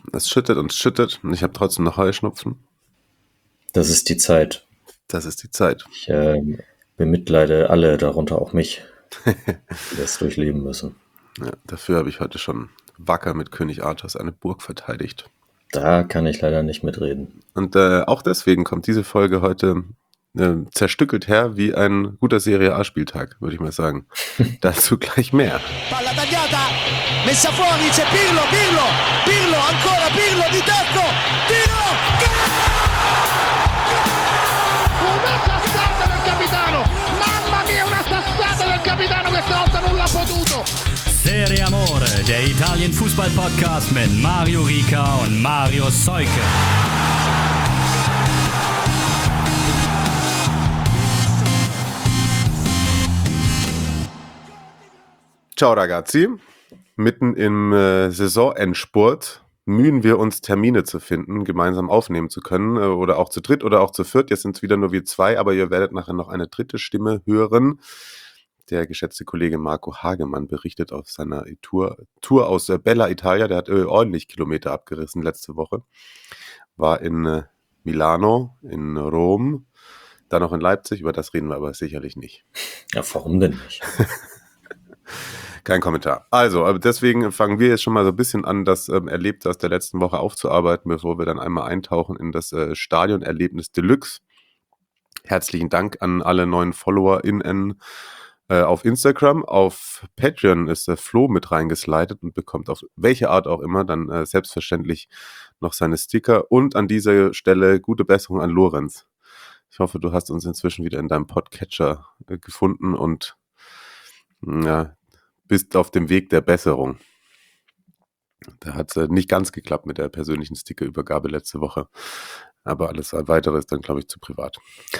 es schüttet und schüttet und ich habe trotzdem noch Heuschnupfen. Das ist die Zeit. Das ist die Zeit. Ich bemitleide alle, darunter auch mich, die das durchleben müssen. Ja, dafür habe ich heute schon wacker mit König Arthas eine Burg verteidigt. Da kann ich leider nicht mitreden. Und auch deswegen kommt diese Folge heute zerstückelt her wie ein guter Serie A-Spieltag, würde ich mal sagen. Dazu gleich mehr. Palla tagliata, messa fuori, c'è Pirlo, ancora Pirlo di tacco, tiro, una sassata del capitano, mamma mia, una sassata del capitano che stavolta non l'ha potuto. Serie Amore, der Italien-Fußball-Podcast mit Mario Rica und Mario Seuke. Ciao ragazzi, mitten im Saisonendspurt mühen wir uns Termine zu finden, gemeinsam aufnehmen zu können oder auch zu dritt oder auch zu viert. Jetzt sind es wieder nur wir zwei, aber ihr werdet nachher noch eine dritte Stimme hören. Der geschätzte Kollege Marco Hagemann berichtet auf seiner Tour aus Bella Italia. Der hat ordentlich Kilometer abgerissen letzte Woche. War in Milano, in Rom, dann noch in Leipzig. Über das reden wir aber sicherlich nicht. Ja, warum denn nicht? Kein Kommentar. Also, deswegen fangen wir jetzt schon mal so ein bisschen an, das Erlebte aus der letzten Woche aufzuarbeiten, bevor wir dann einmal eintauchen in das Stadionerlebnis Deluxe. Herzlichen Dank an alle neuen FollowerInnen auf Instagram. Auf Patreon ist Flo mit reingeslidet und bekommt auf welche Art auch immer dann selbstverständlich noch seine Sticker. Und an dieser Stelle gute Besserung an Lorenz. Ich hoffe, du hast uns inzwischen wieder in deinem Podcatcher gefunden und bist auf dem Weg der Besserung. Da hat es nicht ganz geklappt mit der persönlichen Stickerübergabe letzte Woche. Aber alles weitere ist dann, glaube ich, zu privat.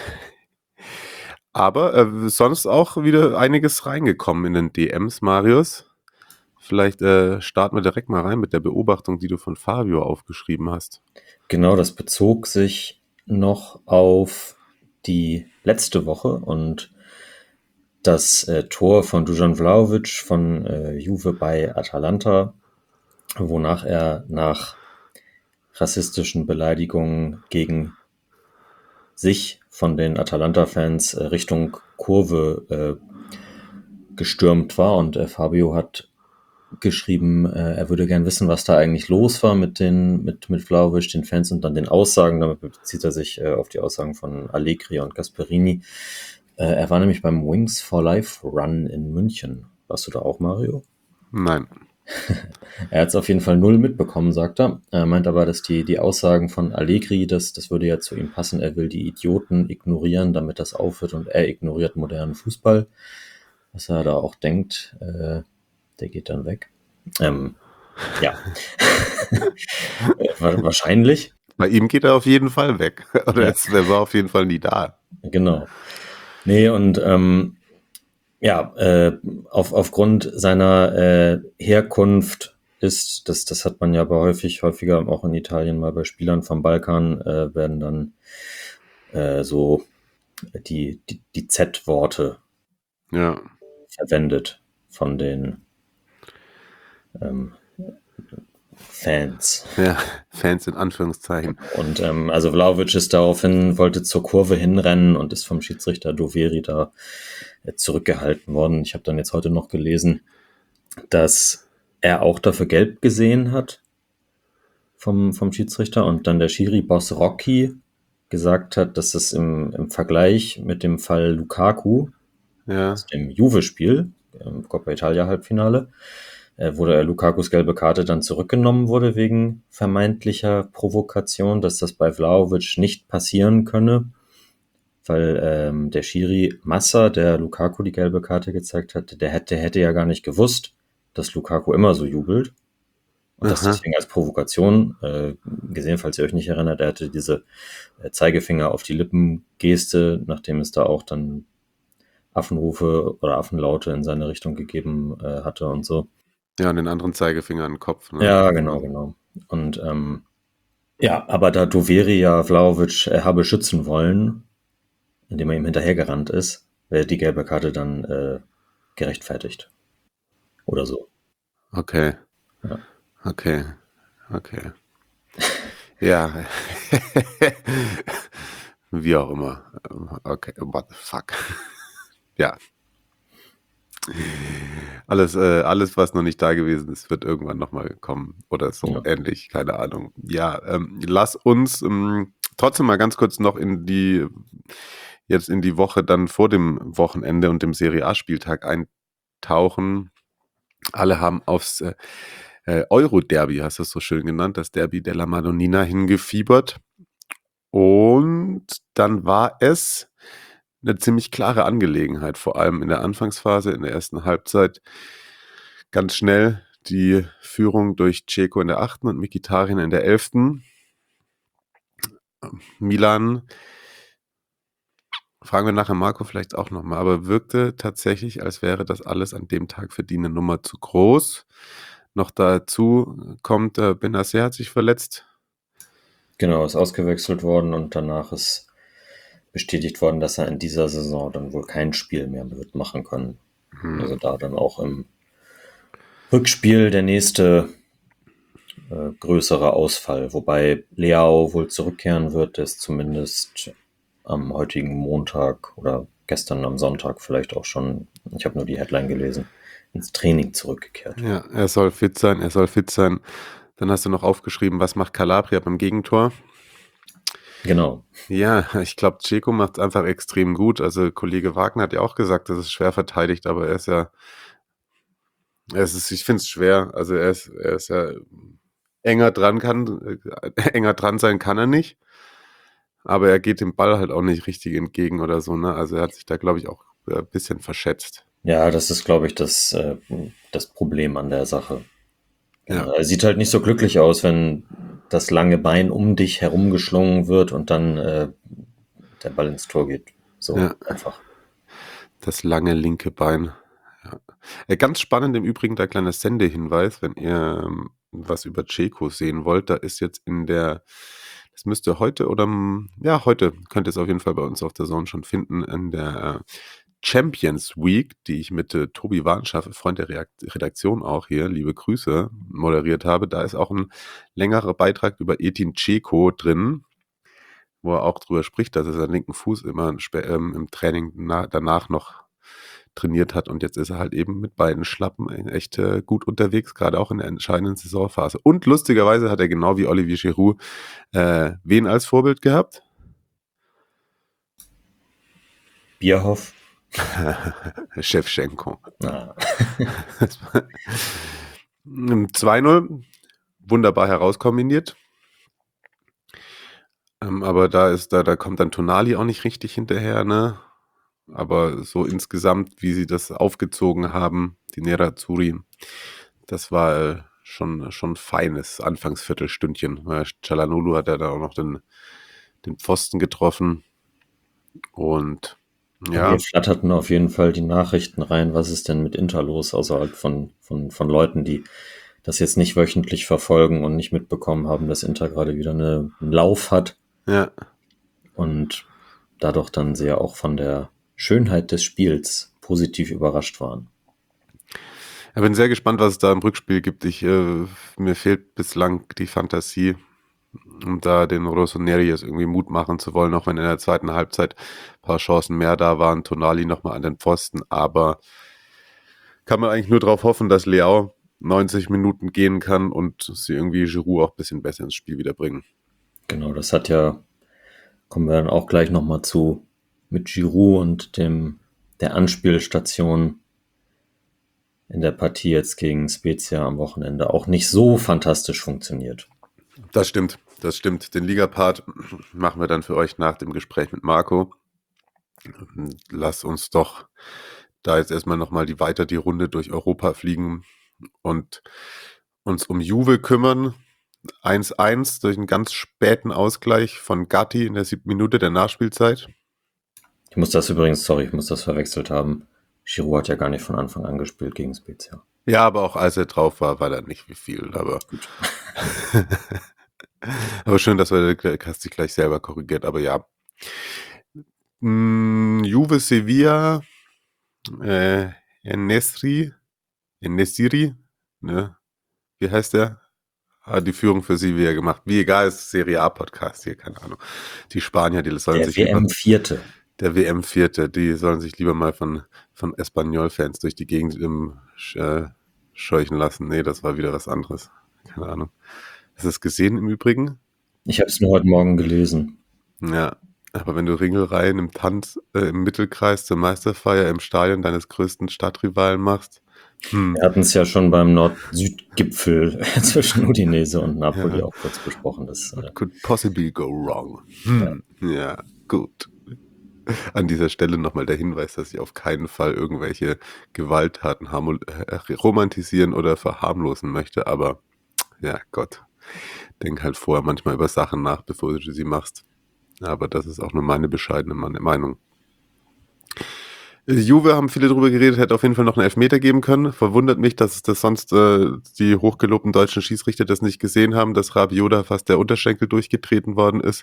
Aber sonst auch wieder einiges reingekommen in den DMs, Marius. Vielleicht starten wir direkt mal rein mit der Beobachtung, die du von Fabio aufgeschrieben hast. Genau, das bezog sich noch auf die letzte Woche und das Tor von Dusan Vlahovic von Juve bei Atalanta, wonach er nach rassistischen Beleidigungen gegen sich von den Atalanta-Fans Richtung Kurve gestürmt war. Und Fabio hat geschrieben, er würde gern wissen, was da eigentlich los war mit Vlahovic, den Fans und dann den Aussagen. Damit bezieht er sich auf die Aussagen von Allegri und Gasperini. Er war nämlich beim Wings for Life Run in München. Warst du da auch, Mario? Nein. Er hat es auf jeden Fall null mitbekommen, sagt er. Er meint aber, dass die Aussagen von Allegri, das würde ja zu ihm passen. Er will die Idioten ignorieren, damit das aufhört und er ignoriert modernen Fußball. Was er da auch denkt, der geht dann weg. Ja. Wahrscheinlich. Bei ihm geht er auf jeden Fall weg. Oder er war auf jeden Fall nie da. Genau. Nee, und aufgrund seiner Herkunft ist, das hat man ja häufiger auch in Italien mal bei Spielern vom Balkan, werden dann so die Z-Worte verwendet von den Fans. Ja, Fans in Anführungszeichen. Und also Vlahovic ist daraufhin, wollte zur Kurve hinrennen und ist vom Schiedsrichter Doveri da zurückgehalten worden. Ich habe dann jetzt heute noch gelesen, dass er auch dafür gelb gesehen hat vom Schiedsrichter und dann der Schiri-Boss Rocchi gesagt hat, dass es im Vergleich mit dem Fall Lukaku aus dem Juve-Spiel, im Coppa Italia Halbfinale, wo der Lukakus gelbe Karte dann zurückgenommen wurde wegen vermeintlicher Provokation, dass das bei Vlahovic nicht passieren könne, weil der Schiri Massa, der Lukaku die gelbe Karte gezeigt hatte, der hätte ja gar nicht gewusst, dass Lukaku immer so jubelt und das deswegen als Provokation gesehen, falls ihr euch nicht erinnert, er hatte diese Zeigefinger auf die Lippen Geste, nachdem es da auch dann Affenrufe oder Affenlaute in seine Richtung gegeben hatte und so. Ja, und den anderen Zeigefinger an den Kopf. Ne? Ja, genau. Und aber da Doveri ja Vlahovic habe schützen wollen, indem er ihm hinterhergerannt ist, wäre die gelbe Karte dann gerechtfertigt. Oder so. Okay. Ja. Okay. Ja. Wie auch immer. Okay, what the fuck. Ja. Alles, was noch nicht da gewesen ist, wird irgendwann nochmal kommen oder so Ja. ähnlich, keine Ahnung. Ja, lass uns trotzdem mal ganz kurz noch jetzt in die Woche dann vor dem Wochenende und dem Serie A-Spieltag eintauchen. Alle haben aufs Euro-Derby, hast du es so schön genannt, das Derby della Madonnina hingefiebert. Und dann war es eine ziemlich klare Angelegenheit, vor allem in der Anfangsphase, in der ersten Halbzeit. Ganz schnell die Führung durch Dzeko in der 8. und Mkhitaryan in der 11. Milan, fragen wir nachher Marco vielleicht auch nochmal, aber wirkte tatsächlich, als wäre das alles an dem Tag für die eine Nummer zu groß. Noch dazu kommt, Benacer hat sich verletzt. Genau, ist ausgewechselt worden und danach ist bestätigt worden, dass er in dieser Saison dann wohl kein Spiel mehr wird machen können. Also da dann auch im Rückspiel der nächste größere Ausfall, wobei Leao wohl zurückkehren wird, ist zumindest am heutigen Montag oder gestern am Sonntag vielleicht auch schon, ich habe nur die Headline gelesen, ins Training zurückgekehrt. Ja, er soll fit sein. Dann hast du noch aufgeschrieben, was macht Calabria beim Gegentor? Genau. Ja, ich glaube, Dzeko macht es einfach extrem gut. Also Kollege Wagner hat ja auch gesagt, das ist schwer verteidigt, aber ich finde es schwer. Also er ist ja enger dran sein kann er nicht. Aber er geht dem Ball halt auch nicht richtig entgegen oder so, ne? Also er hat sich da, glaube ich, auch ein bisschen verschätzt. Ja, das ist, glaube ich, das Problem an der Sache. Ja. Er sieht halt nicht so glücklich aus, wenn das lange Bein um dich herumgeschlungen wird und dann der Ball ins Tor geht. So Ja. einfach. Das lange linke Bein. Ja. Ganz spannend im Übrigen der kleine Sendehinweis, wenn ihr was über Dzeko sehen wollt, da ist jetzt das müsste heute heute könnt ihr es auf jeden Fall bei uns auf der Zone schon finden, in der Champions Week, die ich mit Tobi Warnschaff, Freund der Redaktion auch hier, liebe Grüße, moderiert habe. Da ist auch ein längerer Beitrag über Edin Dzeko drin, wo er auch drüber spricht, dass er seinen linken Fuß immer im Training danach noch trainiert hat und jetzt ist er halt eben mit beiden Schlappen echt gut unterwegs, gerade auch in der entscheidenden Saisonphase. Und lustigerweise hat er genau wie Olivier Giroud wen als Vorbild gehabt? Bierhoff. Shevchenko. Ah. 2-0, wunderbar herauskombiniert. Aber da kommt dann Tonali auch nicht richtig hinterher, ne? Aber so insgesamt, wie sie das aufgezogen haben, die Nerazzurri, das war schon feines Anfangsviertelstündchen. Çalhanoğlu hat ja da auch noch den Pfosten getroffen. Und ja. Mir flatterten auf jeden Fall die Nachrichten rein, was ist denn mit Inter los, außerhalb von Leuten, die das jetzt nicht wöchentlich verfolgen und nicht mitbekommen haben, dass Inter gerade wieder einen Lauf hat. Ja. Und dadurch dann sehr auch von der Schönheit des Spiels positiv überrascht waren. Ich bin sehr gespannt, was es da im Rückspiel gibt. Mir fehlt bislang die Fantasie, um da den Rossoneri jetzt irgendwie Mut machen zu wollen, auch wenn in der zweiten Halbzeit ein paar Chancen mehr da waren. Tonali nochmal an den Pfosten, aber kann man eigentlich nur darauf hoffen, dass Leao 90 Minuten gehen kann und sie irgendwie Giroud auch ein bisschen besser ins Spiel wiederbringen. Genau, das hat ja, kommen wir dann auch gleich nochmal zu, mit Giroud und der Anspielstation in der Partie jetzt gegen Spezia am Wochenende auch nicht so fantastisch funktioniert. Das stimmt. Den Liga-Part machen wir dann für euch nach dem Gespräch mit Marco. Lasst uns doch da jetzt erstmal nochmal weiter die Runde durch Europa fliegen und uns um Juve kümmern. 1-1 durch einen ganz späten Ausgleich von Gatti in der 7. Minute der Nachspielzeit. Ich muss das verwechselt haben. Giroud hat ja gar nicht von Anfang an gespielt gegen Spezia. Ja, aber auch als er drauf war da nicht wie viel. Aber gut. Aber schön, dass du hast dich gleich selber korrigiert. Aber ja. Juve Sevilla, En-Nesyri, ne? Wie heißt der? Hat die Führung für Sevilla gemacht. Wie egal, ist Serie A-Podcast hier, keine Ahnung. Die Spanier, die sollen sich WM-Vierte. Der WM-Vierte, die sollen sich lieber mal von Espanyol-Fans durch die Gegend scheuchen lassen. Nee, das war wieder was anderes. Keine Ahnung. Hast du es gesehen im Übrigen? Ich habe es nur heute Morgen gelesen. Ja, aber wenn du Ringelreihen im Tanz im Mittelkreis zur Meisterfeier im Stadion deines größten Stadtrivalen machst. Wir hatten es ja schon beim Nord-Süd-Gipfel zwischen Udinese und Napoli auch kurz besprochen. Das could possibly go wrong. Ja, gut. An dieser Stelle nochmal der Hinweis, dass ich auf keinen Fall irgendwelche Gewalttaten romantisieren oder verharmlosen möchte, aber ja, Gott, denk halt vorher manchmal über Sachen nach, bevor du sie machst. Aber das ist auch nur meine bescheidene Meinung. Juve haben viele drüber geredet, hätte auf jeden Fall noch einen Elfmeter geben können. Verwundert mich, dass das sonst die hochgelobten deutschen Schiedsrichter das nicht gesehen haben, dass Rabiot fast der Unterschenkel durchgetreten worden ist.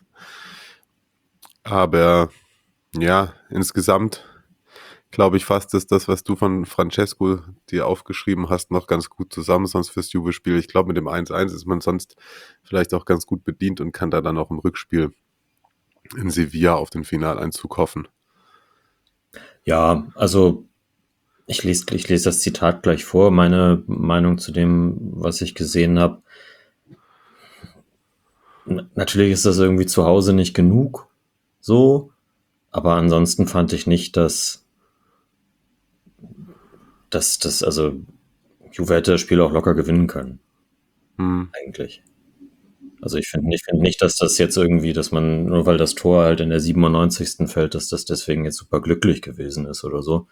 Aber ja, insgesamt glaube ich fast, dass das, was du von Francesco dir aufgeschrieben hast, noch ganz gut zusammen, sonst fürs Juve-Spiel. Ich glaube, mit dem 1-1 ist man sonst vielleicht auch ganz gut bedient und kann da dann auch im Rückspiel in Sevilla auf den Finaleinzug hoffen. Ja, also ich lese das Zitat gleich vor. Meine Meinung zu dem, was ich gesehen habe. Natürlich ist das irgendwie zu Hause nicht genug, so, aber ansonsten fand ich nicht, dass also Juve hätte das Spiel auch locker gewinnen können. Eigentlich. Also ich finde nicht, dass das jetzt irgendwie, dass man, nur weil das Tor halt in der 97. fällt, dass das deswegen jetzt super glücklich gewesen ist oder so.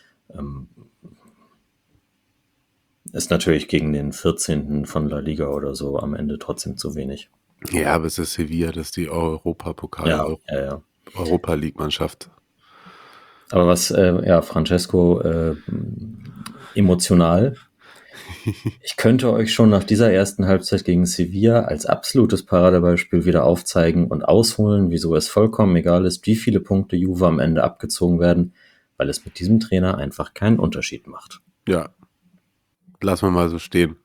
Ist natürlich gegen den 14. von La Liga oder so am Ende trotzdem zu wenig. Ja, aber es ist Sevilla, das ist die Europapokal, Europa-League-Mannschaft. Aber was, Francesco, emotional. Ich könnte euch schon nach dieser ersten Halbzeit gegen Sevilla als absolutes Paradebeispiel wieder aufzeigen und ausholen, wieso es vollkommen egal ist, wie viele Punkte Juve am Ende abgezogen werden, weil es mit diesem Trainer einfach keinen Unterschied macht. Ja, lassen wir mal so stehen.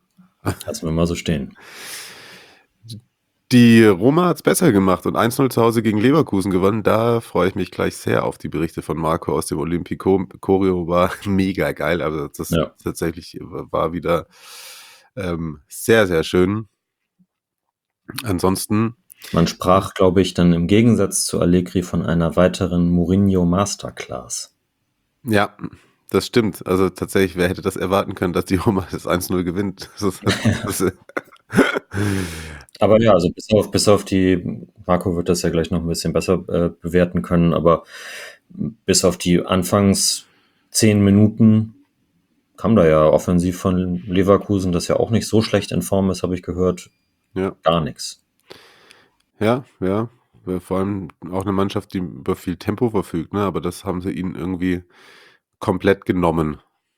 Die Roma hat es besser gemacht und 1-0 zu Hause gegen Leverkusen gewonnen. Da freue ich mich gleich sehr auf die Berichte von Marco aus dem Olympico. Choreo war mega geil, also das tatsächlich war wieder sehr, sehr schön. Ansonsten... Man sprach, glaube ich, dann im Gegensatz zu Allegri von einer weiteren Mourinho Masterclass. Ja, das stimmt. Also tatsächlich, wer hätte das erwarten können, dass die Roma das 1-0 gewinnt? Aber ja, also bis auf die, Marco wird das ja gleich noch ein bisschen besser bewerten können, aber bis auf die Anfangs 10 Minuten kam da ja offensiv von Leverkusen, das ja auch nicht so schlecht in Form ist, habe ich gehört, gar nichts. Ja, vor allem auch eine Mannschaft, die über viel Tempo verfügt, ne? Aber das haben sie ihnen irgendwie komplett genommen.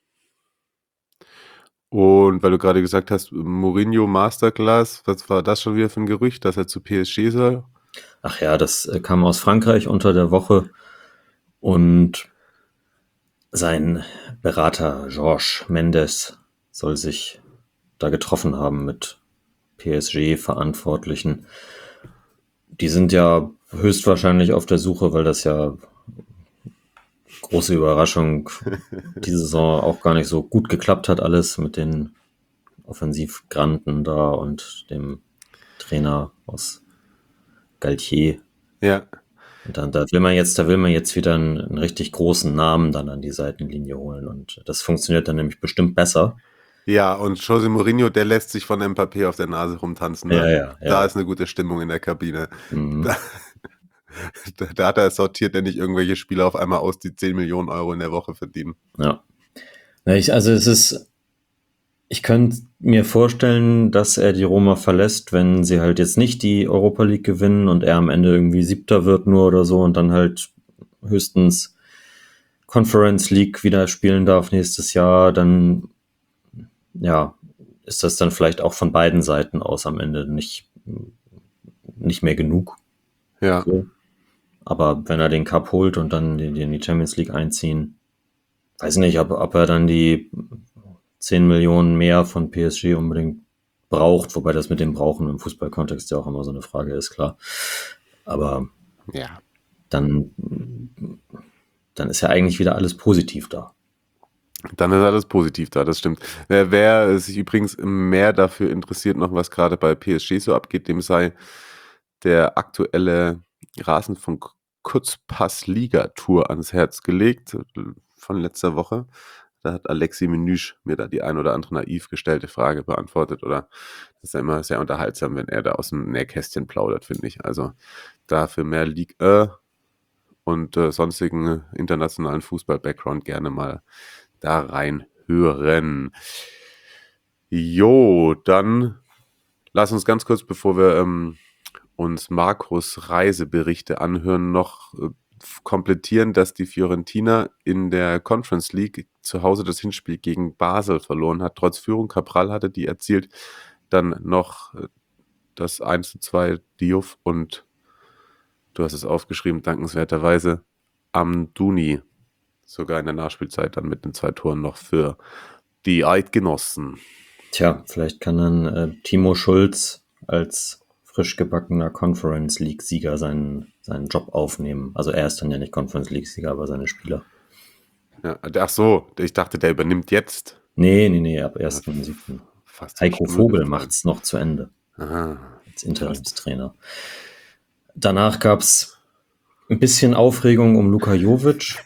Und weil du gerade gesagt hast, Mourinho Masterclass, was war das schon wieder für ein Gerücht, dass er zu PSG soll? Ach ja, das kam aus Frankreich unter der Woche und sein Berater Georges Mendes soll sich da getroffen haben mit PSG-Verantwortlichen. Die sind ja höchstwahrscheinlich auf der Suche, weil das ja große Überraschung, diese Saison auch gar nicht so gut geklappt hat alles mit den Offensivgranten da und dem Trainer aus Galtier. Ja. Und dann, da will man jetzt wieder einen richtig großen Namen dann an die Seitenlinie holen und das funktioniert dann nämlich bestimmt besser. Ja, und José Mourinho, der lässt sich von Mbappé auf der Nase rumtanzen. Ne? Ja. Da ist eine gute Stimmung in der Kabine. Da hat er sortiert, der nicht irgendwelche Spieler auf einmal aus, die 10 Millionen Euro in der Woche verdienen. Ja. Ich könnte mir vorstellen, dass er die Roma verlässt, wenn sie halt jetzt nicht die Europa League gewinnen und er am Ende irgendwie 7. wird nur oder so und dann halt höchstens Conference League wieder spielen darf nächstes Jahr, dann ist das dann vielleicht auch von beiden Seiten aus am Ende nicht mehr genug. Ja. So. Aber wenn er den Cup holt und dann in die Champions League einziehen, weiß nicht, ob er dann die 10 Millionen mehr von PSG unbedingt braucht, wobei das mit dem Brauchen im Fußballkontext ja auch immer so eine Frage ist, klar. Aber Ja. dann ist ja eigentlich wieder alles positiv da. Dann ist alles positiv da, das stimmt. Wer sich übrigens mehr dafür interessiert, noch was gerade bei PSG so abgeht, dem sei der aktuelle Rasenfunk Kurzpass-Liga-Tour ans Herz gelegt von letzter Woche. Da hat Alexi Menüsch mir da die ein oder andere naiv gestellte Frage beantwortet. Oder das ist ja immer sehr unterhaltsam, wenn er da aus dem Nähkästchen plaudert, finde ich. Also dafür mehr Ligue und sonstigen internationalen Fußball-Background gerne mal da reinhören. Jo, dann lass uns ganz kurz, bevor wir uns Marcos Reiseberichte anhören, noch komplettieren, dass die Fiorentina in der Conference League zu Hause das Hinspiel gegen Basel verloren hat. Trotz Führung, Cabral hatte die erzielt, dann noch das 1:2 Diouf und du hast es aufgeschrieben, dankenswerterweise Amdouni sogar in der Nachspielzeit dann mit den 2 Toren noch für die Eidgenossen. Tja, vielleicht kann dann Timo Schulz als frisch gebackener Conference League-Sieger seinen Job aufnehmen. Also er ist dann ja nicht Conference League-Sieger, aber seine Spieler. Ja, ach so, ich dachte, der übernimmt jetzt. Nee, ab 1.7. Heiko Vogel macht es noch zu Ende. Aha. Als Interimstrainer. Danach gab es ein bisschen Aufregung um Luka Jovic.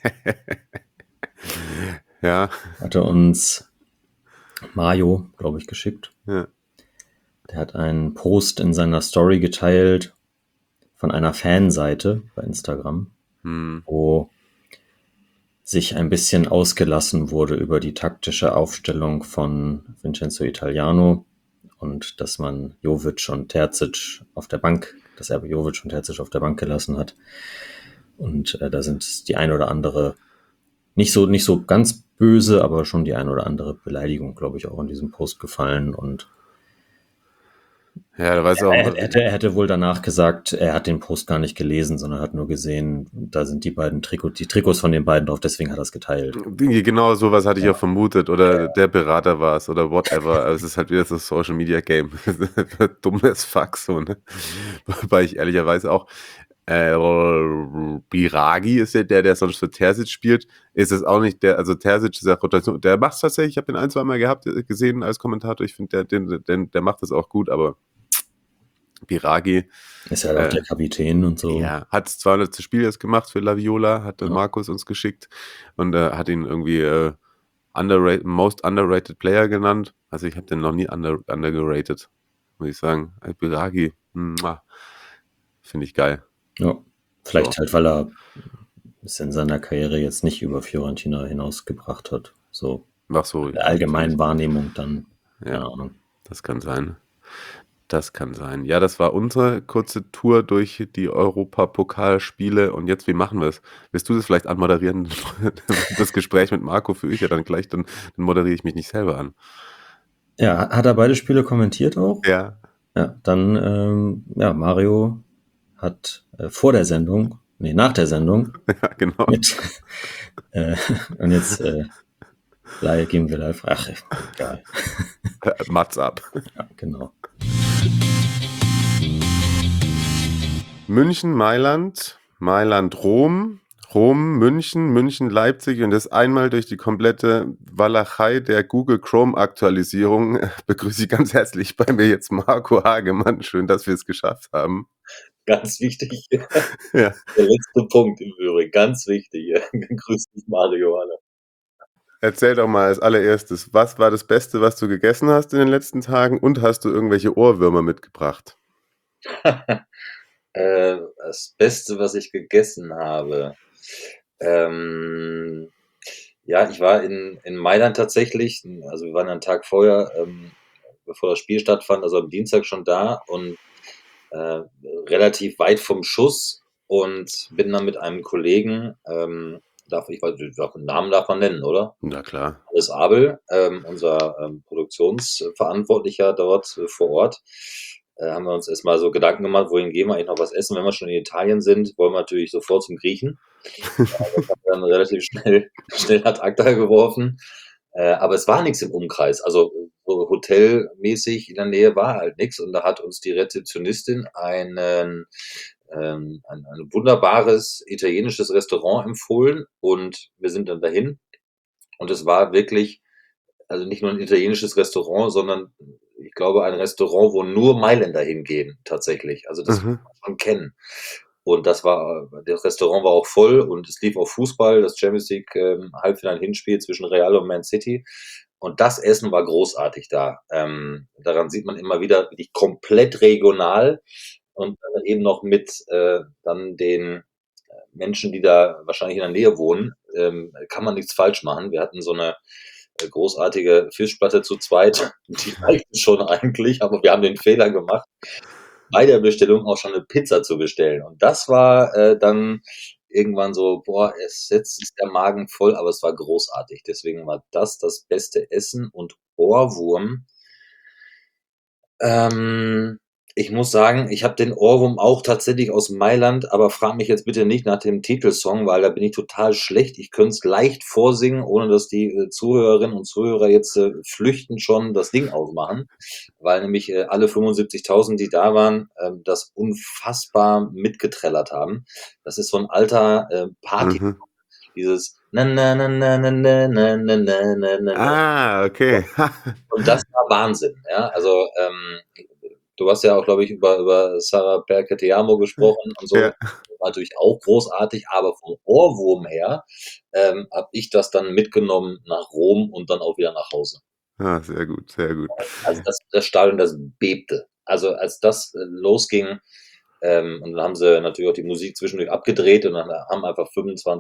Ja. Hatte uns Mario, glaube ich, geschickt. Ja. Der hat einen Post in seiner Story geteilt von einer Fanseite bei Instagram, wo sich ein bisschen ausgelassen wurde über die taktische Aufstellung von Vincenzo Italiano und dass man Jovic und Terzic auf der Bank, dass er Jovic und Terzic auf der Bank gelassen hat. Und da sind die ein oder andere, nicht so ganz böse, aber schon die ein oder andere Beleidigung, glaube ich, auch in diesem Post gefallen. Und ja, da weiß auch. Er hätte wohl danach gesagt, er hat den Post gar nicht gelesen, sondern hat nur gesehen, da sind die Trikots von den beiden drauf, deswegen hat er es geteilt. Genau sowas hatte ich auch vermutet. Oder der Berater war es oder whatever. Also es ist halt wieder so Social Media Game. Dummes Fuck so, ne? Wobei ich ehrlicherweise auch Biragi ist ja der sonst für Terzic spielt, ist es auch nicht der, also Terzic ist ja Rotation, der macht es tatsächlich, ich habe den 1-2 Mal gesehen als Kommentator, ich finde, der macht das auch gut, aber Biragi ist ja auch der Kapitän und so. Ja, hat das 200. Spiel jetzt gemacht für La Viola, hat Markus uns geschickt und hat ihn irgendwie most underrated Player genannt, also ich habe den noch nie undergerated, muss ich sagen. Biragi, finde ich geil. Ja, vielleicht halt, weil er es in seiner Karriere jetzt nicht über Fiorentina hinausgebracht hat. So. Ach so. Der allgemeinen Wahrnehmung dann. Ja, keine Ahnung. Das kann sein. Das kann sein. Ja, das war unsere kurze Tour durch die Europapokalspiele. Und jetzt, wie machen wir es? Willst du das vielleicht anmoderieren? Das Gespräch mit Marco führe ich ja dann gleich, dann moderiere ich mich nicht selber an. Ja, hat er beide Spiele kommentiert auch? Ja. Ja, dann, Mario hat nach der Sendung. Ja, genau. Und jetzt gehen wir live. Ach, egal. Mats ab. Ja, genau. München, Mailand, Rom, München, Leipzig und das einmal durch die komplette Walachei der Google Chrome-Aktualisierung begrüße ich ganz herzlich bei mir jetzt Marco Hagemann. Schön, dass wir es geschafft haben. Ganz wichtig. Ja. Der letzte Punkt im Übrigen, ganz wichtig. Grüß dich, Mario. Erzähl doch mal als allererstes, was war das Beste, was du gegessen hast in den letzten Tagen und hast du irgendwelche Ohrwürmer mitgebracht? Das Beste, was ich gegessen habe. Ich war in Mailand tatsächlich, also wir waren einen Tag vorher, bevor das Spiel stattfand, also am Dienstag schon da und relativ weit vom Schuss und bin dann mit einem Kollegen, den Namen darf man nennen, oder? Na klar. Hannes Abel, unser Produktionsverantwortlicher dort vor Ort, haben wir uns erstmal so Gedanken gemacht, wohin gehen wir eigentlich noch was essen. Wenn wir schon in Italien sind, wollen wir natürlich sofort zum Griechen. Das haben wir dann relativ schnell ad acta geworfen Aber es war nichts im Umkreis. Also so hotelmäßig in der Nähe war halt nichts. Und da hat uns die Rezeptionistin ein wunderbares italienisches Restaurant empfohlen und wir sind dann dahin. Und es war wirklich, also nicht nur ein italienisches Restaurant, sondern ich glaube ein Restaurant, wo nur Mailänder hingehen, tatsächlich. Also das muss Mhm. man schon kennen. Und das Restaurant war auch voll und es lief auch Fußball, das Champions League Halbfinale-Hinspiel zwischen Real und Man City. Und das Essen war großartig da. Daran sieht man immer wieder, wirklich komplett regional und dann eben noch mit dann den Menschen, die da wahrscheinlich in der Nähe wohnen, kann man nichts falsch machen. Wir hatten so eine großartige Fischplatte zu zweit, die reicht schon eigentlich, aber wir haben den Fehler gemacht, bei der Bestellung auch schon eine Pizza zu bestellen. Und das war dann irgendwann so, boah, jetzt ist der Magen voll, aber es war großartig. Deswegen war das beste Essen und Ohrwurm. Ich muss sagen, ich habe den Ohrwurm auch tatsächlich aus Mailand, aber frag mich jetzt bitte nicht nach dem Titelsong, weil da bin ich total schlecht. Ich könnte es leicht vorsingen, ohne dass die Zuhörerinnen und Zuhörer jetzt flüchtend schon das Ding ausmachen, weil nämlich alle 75.000, die da waren, das unfassbar mitgetrellert haben. Das ist so ein alter Party, Mhm. dieses na na na na na na na na na na na. Ah, okay. Und das war Wahnsinn, ja. Also du hast ja auch, glaube ich, über Sarah Perché-Te-Amo gesprochen und so. Ja. War natürlich auch großartig, aber vom Ohrwurm her habe ich das dann mitgenommen nach Rom und dann auch wieder nach Hause. Ah, sehr gut, sehr gut. Also das Stadion, das bebte. Also als das losging, und dann haben sie natürlich auch die Musik zwischendurch abgedreht und dann haben einfach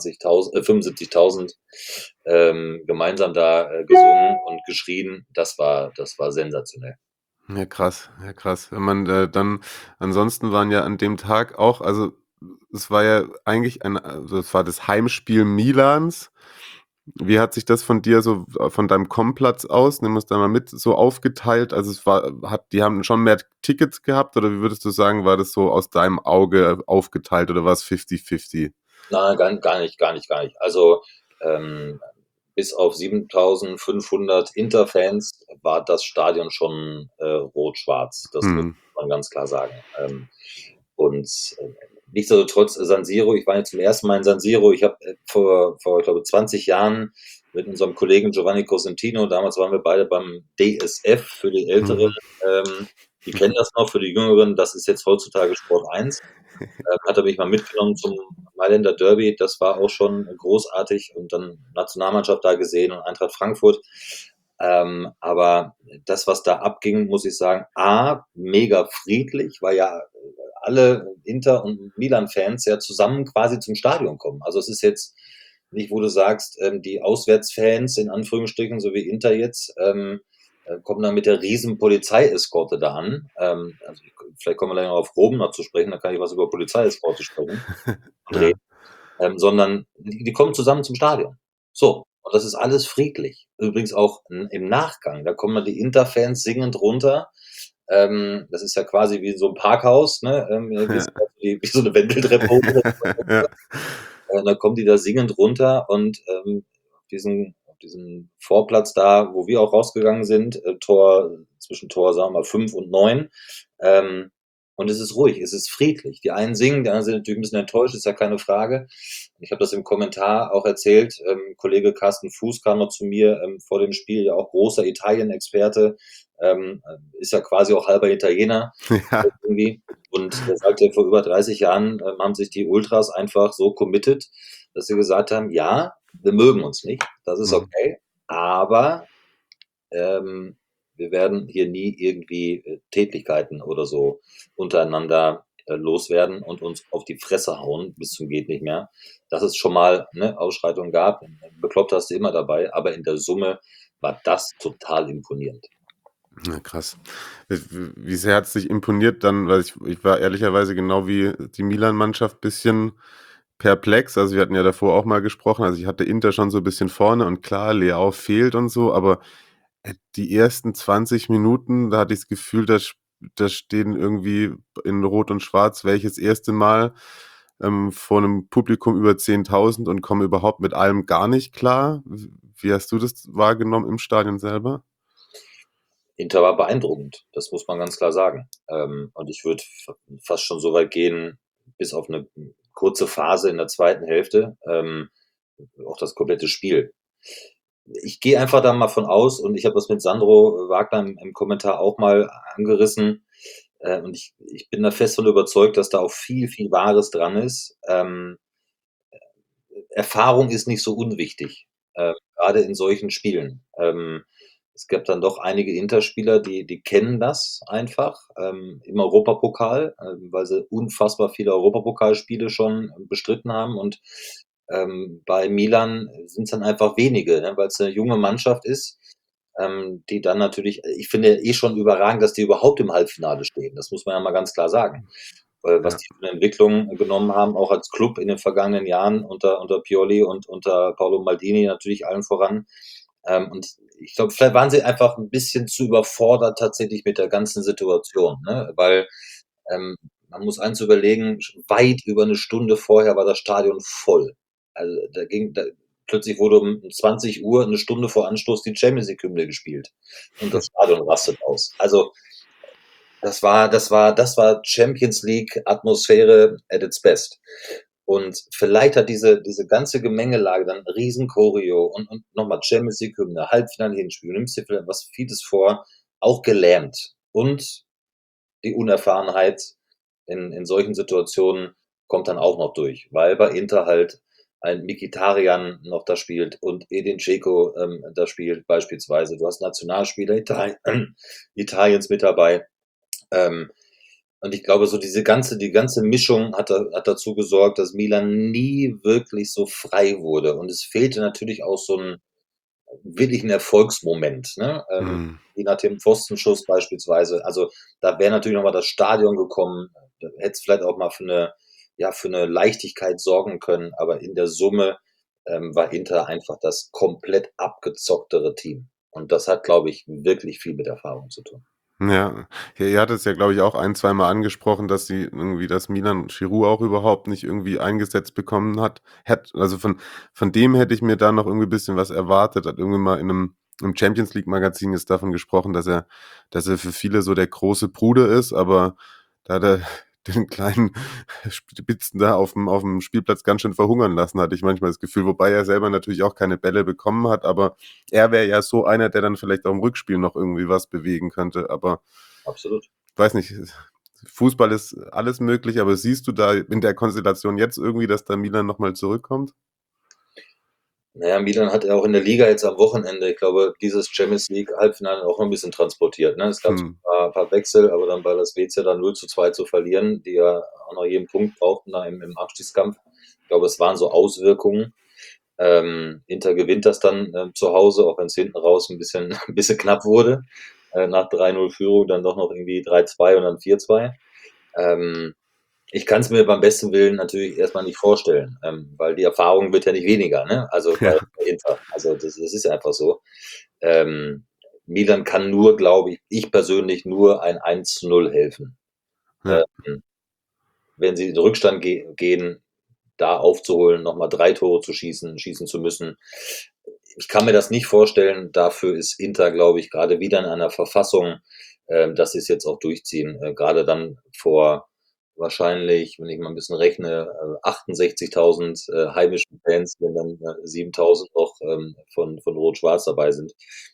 75.000 gemeinsam da gesungen und geschrien. Das war sensationell. Ja, krass, ja, krass. Wenn man dann, ansonsten waren ja an dem Tag auch, also es war ja eigentlich also es war das Heimspiel Milans. Wie hat sich das von dir so, von deinem Kommplatz aus, nimm uns da mal mit, so aufgeteilt? Also die haben schon mehr Tickets gehabt oder wie würdest du sagen, war das so aus deinem Auge aufgeteilt oder war es 50-50? Nein, gar nicht. Also bis auf 7.500 Interfans war das Stadion schon rot-schwarz. Das muss man ganz klar sagen. Und nichtsdestotrotz San Siro, ich war jetzt zum ersten Mal in San Siro. Ich habe vor ich glaube, 20 Jahren mit unserem Kollegen Giovanni Cosentino, damals waren wir beide beim DSF für die Älteren, die kennen das noch, für die Jüngeren, das ist jetzt heutzutage Sport 1. Hat er mich mal mitgenommen zum Mailänder Derby, das war auch schon großartig und dann Nationalmannschaft da gesehen und Eintracht Frankfurt. Aber das, was da abging, muss ich sagen, mega friedlich, weil ja alle Inter- und Milan-Fans ja zusammen quasi zum Stadion kommen. Also es ist jetzt nicht, wo du sagst, die Auswärtsfans in Anführungsstrichen, so wie Inter jetzt, kommen dann mit der riesen Polizeieskorte da an. Also vielleicht kommen wir gleich noch auf Rom noch zu sprechen, da kann ich was über Polizeieskorte sprechen. Ja. Sondern die kommen zusammen zum Stadion. So, und das ist alles friedlich. Übrigens auch im Nachgang, da kommen dann die Inter-Fans singend runter. Das ist ja quasi wie so ein Parkhaus, ne? Wie so eine Wendeltreppe hoch. Ja. Da kommen die da singend runter und auf diesem Vorplatz da, wo wir auch rausgegangen sind, zwischen Tor, sagen wir mal, 5 und 9, und es ist ruhig, es ist friedlich. Die einen singen, die anderen sind natürlich ein bisschen enttäuscht, ist ja keine Frage. Ich habe das im Kommentar auch erzählt. Kollege Carsten Fuß kam noch zu mir vor dem Spiel, ja auch großer Italien-Experte, ist ja quasi auch halber Italiener Ja. irgendwie. Und er sagte, vor über 30 Jahren haben sich die Ultras einfach so committed, dass sie gesagt haben, ja, wir mögen uns nicht, das ist okay, aber wir werden hier nie irgendwie Tätlichkeiten oder so untereinander loswerden und uns auf die Fresse hauen bis zum geht nicht mehr. Dass es schon mal Ausschreitungen gab, bekloppt hast du immer dabei, aber in der Summe war das total imponierend. Ja, krass. Wie sehr hat es dich imponiert dann, weil ich war ehrlicherweise genau wie die Milan-Mannschaft bisschen perplex. Also wir hatten ja davor auch mal gesprochen, also ich hatte Inter schon so ein bisschen vorne und klar, Leao fehlt und so, aber die ersten 20 Minuten, da hatte ich das Gefühl, da stehen irgendwie in Rot und Schwarz, wäre ich das erste Mal vor einem Publikum über 10.000 und komme überhaupt mit allem gar nicht klar. Wie hast du das wahrgenommen im Stadion selber? Inter war beeindruckend, das muss man ganz klar sagen. Und ich würde fast schon so weit gehen, bis auf eine kurze Phase in der zweiten Hälfte, auch das komplette Spiel. Ich gehe einfach da mal von aus, und ich habe das mit Sandro Wagner im Kommentar auch mal angerissen, und ich bin da fest von überzeugt, dass da auch viel, viel Wahres dran ist. Erfahrung ist nicht so unwichtig, grade in solchen Spielen. Es gab dann doch einige Interspieler, die kennen das einfach, im Europapokal, weil sie unfassbar viele Europapokalspiele schon bestritten haben, und bei Milan sind's dann einfach wenige, ne, weil's 'ne junge Mannschaft ist, die dann natürlich, ich finde schon überragend, dass die überhaupt im Halbfinale stehen. Das muss man ja mal ganz klar sagen. Was Ja. die für 'ne Entwicklung genommen haben, auch als Klub in den vergangenen Jahren unter Pioli und unter Paolo Maldini natürlich allen voran. Und ich glaube, vielleicht waren sie einfach 'n bisschen zu überfordert tatsächlich mit der ganzen Situation, ne? Weil, man muss eins überlegen, schon weit über 'ne Stunde vorher war das Stadion voll. Also, plötzlich wurde um 20 Uhr, 'ne Stunde vor Anstoß, die Champions-League-Hymne gespielt und das Stadion rastet aus. Also, das war Champions League-Atmosphäre at its best. Und vielleicht hat diese ganze Gemengelage, dann Riesen-Choreo und noch mal Champions League-Hymne, Halbfinale, Hinspiel. Du nimmst dir vielleicht was vieles vor, auch gelähmt. Und die Unerfahrenheit in solchen Situationen kommt dann auch noch durch, weil bei Inter halt ein Mkhitaryan noch da spielt und Edin Dzeko da spielt beispielsweise. Du hast Nationalspieler Italiens mit dabei. Ähm, und ich glaube, so die ganze Mischung hat dazu gesorgt, dass Milan nie wirklich so frei wurde. Und es fehlte natürlich auch so ein wirklich 'n Erfolgsmoment, ne? Mhm. Wie nach dem Pfostenschuss beispielsweise. Also, da wäre natürlich noch mal das Stadion gekommen, da hätte es vielleicht auch mal für 'ne Leichtigkeit sorgen können, aber in der Summe, war Inter einfach das komplett abgezocktere Team. Und das hat, glaube ich, wirklich viel mit Erfahrung zu tun. Ja, ihr hattet es ja, glaube ich, auch ein zweimal angesprochen, dass sie irgendwie dass Milan Giroud auch überhaupt nicht irgendwie eingesetzt bekommen hat. Also, von dem hätte ich mir da noch irgendwie bisschen was erwartet. Hat irgendwie mal in 'nem im Champions-League-Magazin jetzt davon gesprochen, dass er für viele so der große Bruder ist, aber da hat er den kleinen Spitzen da auf'm Spielplatz ganz schön verhungern lassen, hatte ich manchmal das Gefühl, wobei er selber natürlich auch keine Bälle bekommen hat, aber er wäre ja so einer, der dann vielleicht auch im Rückspiel noch irgendwie was bewegen könnte, aber Absolut. ich weiß nicht, Fußball ist alles möglich, aber siehst du da in der Konstellation jetzt irgendwie, dass da Milan noch mal zurückkommt? Na ja, Milan hat ja auch in der Liga jetzt am Wochenende, ich glaube, dieses Champions League Halbfinale auch noch 'n bisschen transportiert, ne? Es gab so Hm, 'n paar Wechsel, aber dann bei der Spezia dann 0:2 zu verlieren, die ja auch noch jeden Punkt brauchten da im Abstiegskampf. Ich glaube, es waren so Auswirkungen. Inter gewinnt das dann, zu Hause, auch wenn's hinten raus 'n bisschen 'n bisschen knapp wurde. Nach 3:0 Führung dann doch noch irgendwie 3:2 und dann 4:2. Ähm, Ich kann's mir beim besten Willen natürlich erst mal nicht vorstellen, weil die Erfahrung wird ja nicht weniger, ne? Also, bei ja, bei Inter. Also, das ist ja einfach so. Ähm, Milan kann nur, glaube ich persönlich nur ein 1:0 helfen. ja, Wenn sie in den Rückstand gehen, da aufzuholen, noch mal 3 Tore schießen zu müssen. Ich kann mir das nicht vorstellen. Dafür ist Inter, glaube ich, grade wieder in einer Verfassung, dass sie's jetzt auch durchziehen. Grade dann vor wahrscheinlich, wenn ich mal 'n bisschen rechne, 68.000, heimischen Fans, wenn dann, 7.000 noch, von Rot-Schwarz dabei sind.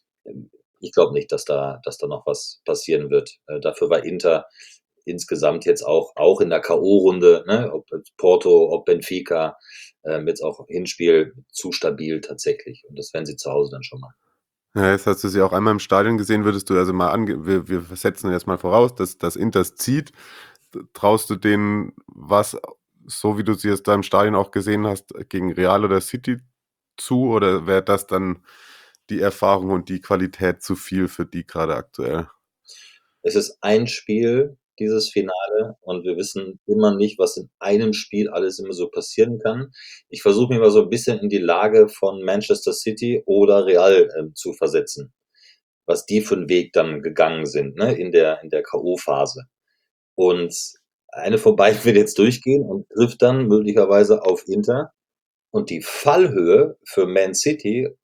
Ich glaube nicht, dass da noch was passieren wird. Dafür war Inter insgesamt jetzt auch in der K.O.-Runde, ne, ob jetzt Porto, ob Benfica, jetzt auch Hinspiel zu stabil tatsächlich. Und das werden sie zu Hause dann schon machen. ja, jetzt hast du sie auch einmal im Stadion gesehen, würdest du also mal wir setzen jetzt mal voraus, dass Inter's zieht. Traust du denen was, so wie du sie jetzt da im Stadion auch gesehen hast, gegen Real oder City zu, oder wäre das dann die Erfahrung und die Qualität zu viel für die grade aktuell? Es ist ein Spiel, dieses Finale, und wir wissen immer nicht, was in einem Spiel alles immer so passieren kann. Ich versuche mich mal so 'n bisschen in die Lage von Manchester City oder Real, zu versetzen, was die für 'n Weg dann gegangen sind, ne, in der K.O.-Phase. Und eine von beiden wird jetzt durchgehen und trifft dann möglicherweise auf Inter. Und die Fallhöhe für Man City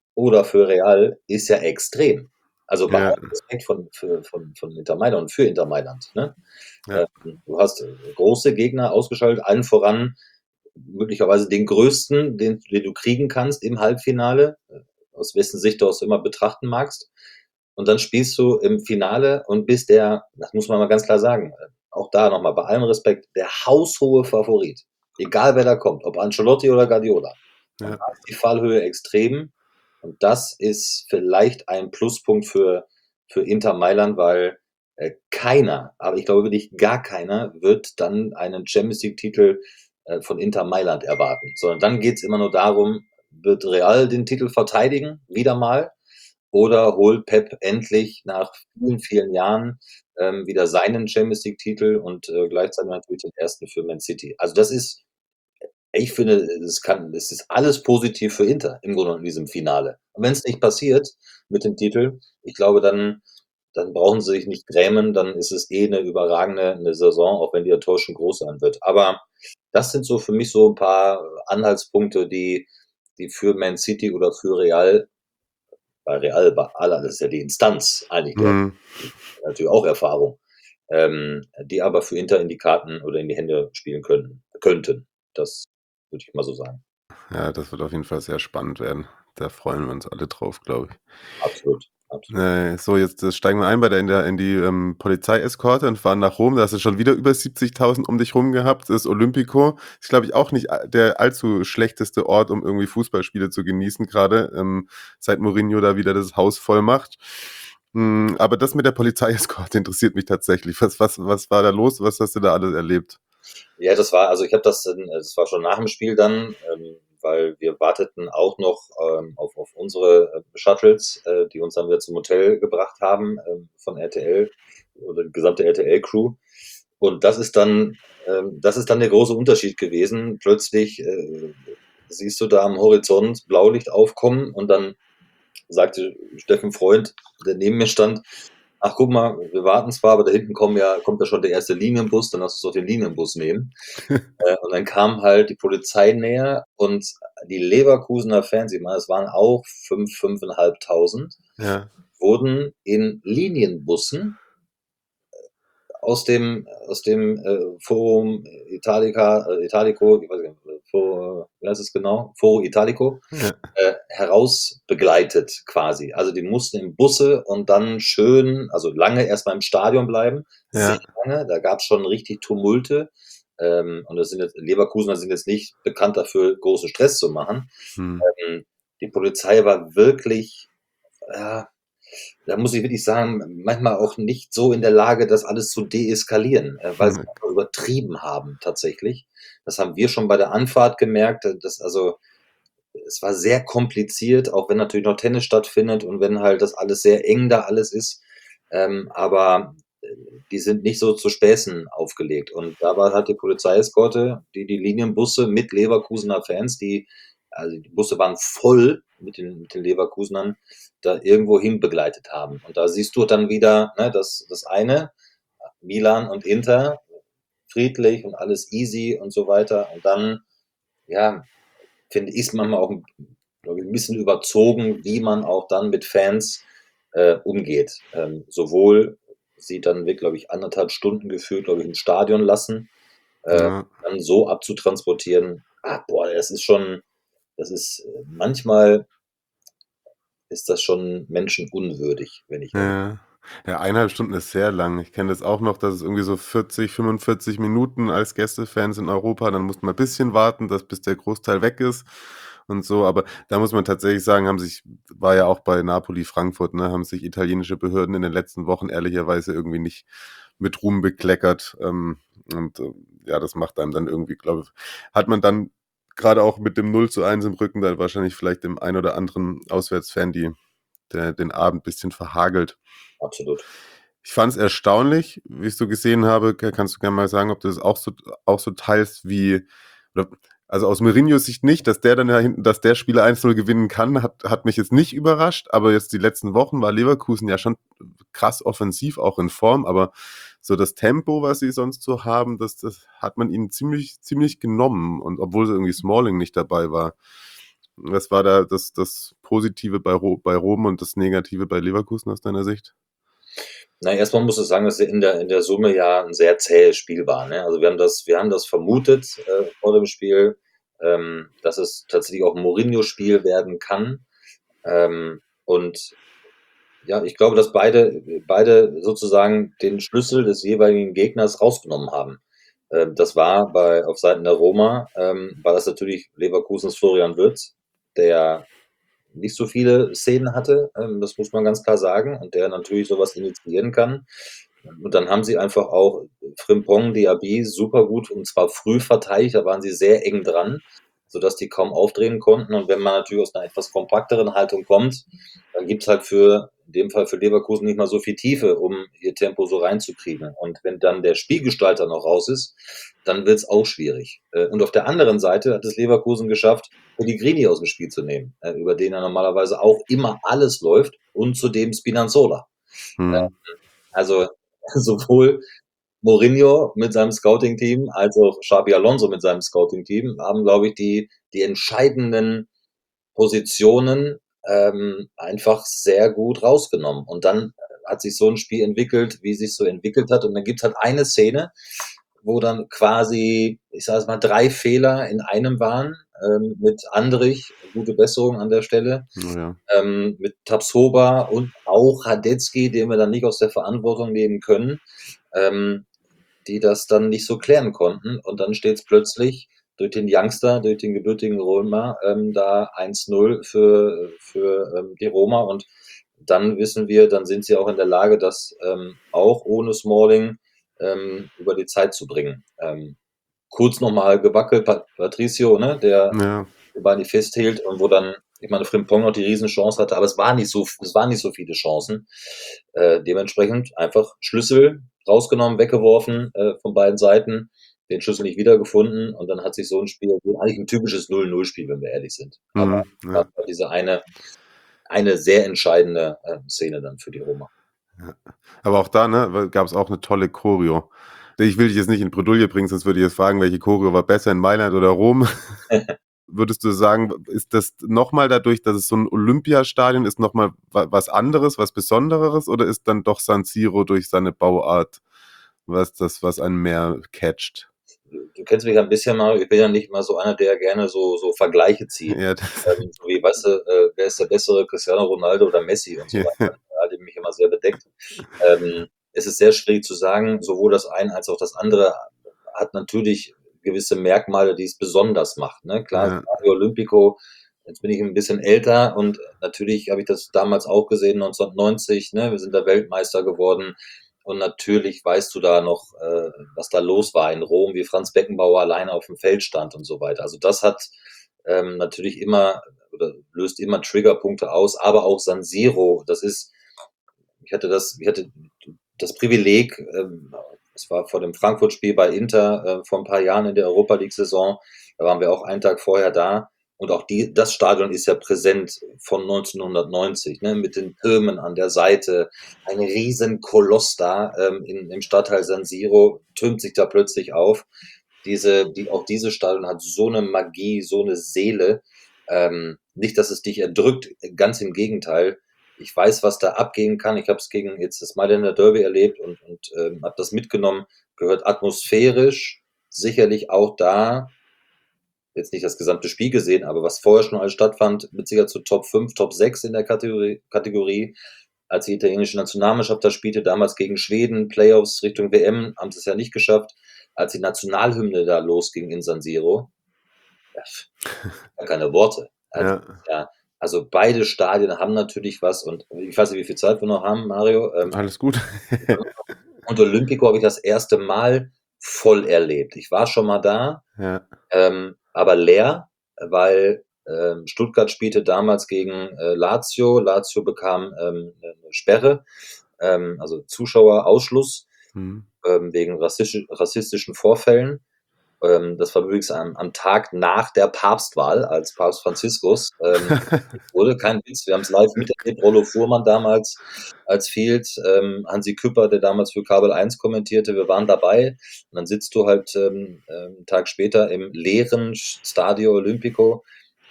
oder für Real ist ja extrem. Also bei Ja, allem Respekt von Inter Mailand und für Inter Mailand. Ne? ja, Du hast große Gegner ausgeschaltet, allen voran möglicherweise den größten, den du kriegen kannst im Halbfinale, aus wessen Sicht du es immer betrachten magst. Und dann spielst du im Finale und bist das muss man mal ganz klar sagen, auch da nochmal bei allem Respekt, der haushohe Favorit. Egal wer da kommt, ob Ancelotti oder Guardiola. Und ja, da ist die Fallhöhe extrem. Und das ist vielleicht ein Pluspunkt für Inter Mailand, weil keiner, aber ich glaube wirklich gar keiner, wird dann einen Champions League-Titel von Inter Mailand erwarten. Sondern dann geht es immer nur darum, wird Real den Titel verteidigen, wieder mal, oder holt Pep endlich nach vielen, vielen Jahren wieder seinen Champions League-Titel und gleichzeitig natürlich den ersten für Man City. Also das ist, ich finde, es ist alles positiv für Inter im Grunde in diesem Finale. Und wenn es nicht passiert mit dem Titel, ich glaube, dann brauchen sie sich nicht grämen, dann ist es eine überragende eine Saison, auch wenn die Enttäuschung groß sein wird. Aber das sind so für mich so ein paar Anhaltspunkte, die für Man City oder für Real, bei Real, das ist ja die Instanz eigentlich, hm, natürlich auch Erfahrung, die aber für Inter in die Karten oder in die Hände spielen könnten. Das würde ich mal so sagen. ja, das wird auf jeden Fall sehr spannend werden. Da freuen wir uns alle drauf, glaube ich. Absolut, absolut. So, jetzt steigen wir ein in die Polizeieskorte und fahren nach Rom. Da hast du schon wieder über 70.000 um dich rum gehabt. Das Olympico ist, glaube ich, auch nicht der allzu schlechteste Ort, um irgendwie Fußballspiele zu genießen, gerade seit Mourinho da wieder das Haus voll macht. Aber das mit der Polizeieskorte interessiert mich tatsächlich. Was war da los? Was hast du da alles erlebt? Ja, also ich habe das war schon nach dem Spiel dann, weil wir warteten auch noch auf unsere Shuttles, die uns dann wieder zum Hotel gebracht haben von RTL oder die gesamte RTL-Crew. Und das ist dann der große Unterschied gewesen. Plötzlich siehst du da am Horizont Blaulicht aufkommen und dann sagte Steffen Freund, der neben mir stand, ach guck mal, wir warten zwar, aber da hinten kommt ja schon der erste Linienbus, dann lass uns doch den Linienbus nehmen. Und dann kam halt die Polizei näher und die Leverkusener Fans, ich meine, es waren auch 5.500, Ja, wurden in Linienbussen aus dem Forum Italico, ich weiß nicht, wie heißt es genau? Foro Italico, ja, heraus begleitet quasi. Also die mussten in Busse und dann schön, also lange erstmal im Stadion bleiben, sehr ja, lange, da gab es schon richtig Tumulte. Und Leverkusener sind jetzt nicht bekannt dafür, großen Stress zu machen. hm, Die Polizei war wirklich, ja, da muss ich wirklich sagen, manchmal auch nicht so in der Lage, das alles zu deeskalieren, weil sie einfach übertrieben haben tatsächlich. Das haben wir schon bei der Anfahrt gemerkt, es war sehr kompliziert, auch wenn natürlich noch Tennis stattfindet und wenn halt das alles sehr eng da alles ist. Aber die sind nicht so zu Späßen aufgelegt. Und da war halt die Polizeieskorte, die Linienbusse mit Leverkusener Fans, also die Busse waren voll mit den Leverkusenern, da irgendwo hin begleitet haben. Und da siehst du dann wieder, ne, das eine, Milan und Inter, friedlich und alles easy und so weiter. Und dann, ja, finde ich es manchmal auch, glaube ich, ein bisschen überzogen, wie man auch dann mit Fans umgeht. Sowohl sie dann wirklich, glaube ich, 1,5 Stunden gefühlt, glaube ich, im Stadion lassen, ja. dann so abzutransportieren. Boah, manchmal ist das schon menschenunwürdig, wenn ich ehrlich bin. Ja. Ja, 1,5 Stunden ist sehr lang. Ich kenne das auch noch, dass es irgendwie so 40, 45 Minuten als Gästefans in Europa, dann muss man ein bisschen warten, bis der Großteil weg ist und so. Aber da muss man tatsächlich sagen, war ja auch bei Napoli, Frankfurt, ne, haben sich italienische Behörden in den letzten Wochen ehrlicherweise irgendwie nicht mit Ruhm bekleckert. Ja, das macht einem dann irgendwie, glaube ich, hat man dann gerade auch mit dem 0:1 im Rücken dann wahrscheinlich vielleicht dem ein oder anderen Auswärtsfan den Abend ein bisschen verhagelt. Absolut. Ich fand es erstaunlich, wie ich so gesehen habe. Kannst du gerne mal sagen, ob du das auch so teilst oder, also aus Mourinhos Sicht nicht, dass der dann da hinten, dass der Spieler 1:0 gewinnen kann, hat mich jetzt nicht überrascht, aber jetzt die letzten Wochen war Leverkusen ja schon krass offensiv, auch in Form, aber so das Tempo, was sie sonst so haben, das hat man ihnen ziemlich, ziemlich genommen, und obwohl irgendwie Smalling nicht dabei war. Was war da das Positive bei Rom und das Negative bei Leverkusen aus deiner Sicht? Na, erstmal muss ich sagen, dass in der Summe ja ein sehr zähes Spiel war. Ne? Also wir haben das vermutet vor dem Spiel, dass es tatsächlich auch ein Mourinho-Spiel werden kann. Und ja, ich glaube, dass beide sozusagen den Schlüssel des jeweiligen Gegners rausgenommen haben. Das war auf Seiten der Roma, war das natürlich Leverkusens Florian Wirtz, der nicht so viele Szenen hatte, das muss man ganz klar sagen, und der natürlich sowas initiieren kann. Und dann haben sie einfach auch Frimpong, Diaby super gut und zwar früh verteidigt, da waren sie sehr eng dran, sodass die kaum aufdrehen konnten. Und wenn man natürlich aus einer etwas kompakteren Haltung kommt, dann gibt es halt in dem Fall für Leverkusen nicht mal so viel Tiefe, um ihr Tempo so reinzukriegen. Und wenn dann der Spielgestalter noch raus ist, dann wird es auch schwierig. Und auf der anderen Seite hat es Leverkusen geschafft, Pellegrini aus dem Spiel zu nehmen, über den ja normalerweise auch immer alles läuft, und zudem Spinazzola. Also sowohl Mourinho mit seinem Scouting-Team als auch Xabi Alonso mit seinem Scouting-Team haben, glaube ich, die entscheidenden Positionen einfach sehr gut rausgenommen. Und dann hat sich so ein Spiel entwickelt, wie es sich so entwickelt hat. Und dann gibt es halt eine Szene, wo dann quasi, ich sage es mal, 3 Fehler in einem waren, mit Andrich, gute Besserung an der Stelle, Ja. mit Tapsoba und auch Radetzky, den wir dann nicht aus der Verantwortung nehmen können, die das dann nicht so klären konnten. Und dann steht es plötzlich durch den Youngster, durch den gebürtigen Roma, da 1-0 für die Roma. Und dann wissen wir, dann sind sie auch in der Lage, das auch ohne Smalling über die Zeit zu bringen. Kurz nochmal gewackelt, Patricio, ne, der den Ball nicht festhielt und wo dann, ich meine, Frimpong noch die Riesenchance hatte, aber es waren nicht so viele Chancen. Dementsprechend einfach Schlüssel rausgenommen, weggeworfen von beiden Seiten, den Schlüssel nicht wiedergefunden, und dann hat sich so ein Spiel, eigentlich ein typisches 0-0-Spiel, wenn wir ehrlich sind. Aber das war diese eine sehr entscheidende Szene dann für die Roma. Ja. Aber auch da, ne, gab es auch eine tolle Choreo. Ich will dich jetzt nicht in Bredouille bringen, sonst würde ich jetzt fragen, welche Choreo war besser, in Mailand oder Rom? Würdest du sagen, ist das nochmal dadurch, dass es so ein Olympiastadion ist, nochmal was anderes, was Besonderes, oder ist dann doch San Siro durch seine Bauart was einen mehr catcht? Du kennst mich ja ein bisschen mal, ich bin ja nicht mal so einer, der gerne so Vergleiche zieht. Ja, so wie, weißt du, wer ist der bessere, Cristiano Ronaldo oder Messi und so weiter. Da halte ich mich immer sehr bedeckt. Es ist sehr schwierig zu sagen, sowohl das eine als auch das andere hat natürlich gewisse Merkmale, die es besonders macht. Ne? Klar, Stadio Olimpico, jetzt bin ich ein bisschen älter und natürlich habe ich das damals auch gesehen, 1990, ne? Wir sind da Weltmeister geworden. Und natürlich weißt du da noch, was da los war in Rom, wie Franz Beckenbauer alleine auf dem Feld stand und so weiter. Also das hat natürlich immer oder löst immer Triggerpunkte aus, aber auch San Siro, ich hatte das Privileg, es war vor dem Frankfurt-Spiel bei Inter vor ein paar Jahren in der Europa-League-Saison, da waren wir auch einen Tag vorher da. Und auch das Stadion ist ja präsent von 1990, ne, mit den Türmen an der Seite. Ein riesen Koloss da im Stadtteil San Siro türmt sich da plötzlich auf. Auch dieses Stadion hat so eine Magie, so eine Seele. Nicht, dass es dich erdrückt, ganz im Gegenteil. Ich weiß, was da abgehen kann. Ich habe es gegen jetzt das Mailänder Derby erlebt und habe das mitgenommen. Gehört atmosphärisch sicherlich auch da, jetzt nicht das gesamte Spiel gesehen, aber was vorher schon alles stattfand, mit Sicherheit zu Top 5, Top 6 in der Kategorie. Als die italienische Nationalmannschaft da spielte, damals gegen Schweden, Playoffs Richtung WM, haben sie es ja nicht geschafft. Als die Nationalhymne da losging in San Siro, keine Worte. Also beide Stadien haben natürlich was, und ich weiß nicht, wie viel Zeit wir noch haben, Mario. Alles gut. Und Olympico habe ich das erste Mal voll erlebt. Ich war schon mal da, aber leer, weil Stuttgart spielte damals gegen Lazio. Lazio bekam eine Sperre, also Zuschauerausschluss wegen rassistischen Vorfällen. Das war übrigens am Tag nach der Papstwahl, als Papst Franziskus wurde. Kein Witz, wir haben es live miterlebt. Rollo Fuhrmann damals als Field, Hansi Küpper, der damals für Kabel 1 kommentierte, wir waren dabei. Und dann sitzt du halt einen Tag später im leeren Stadio Olimpico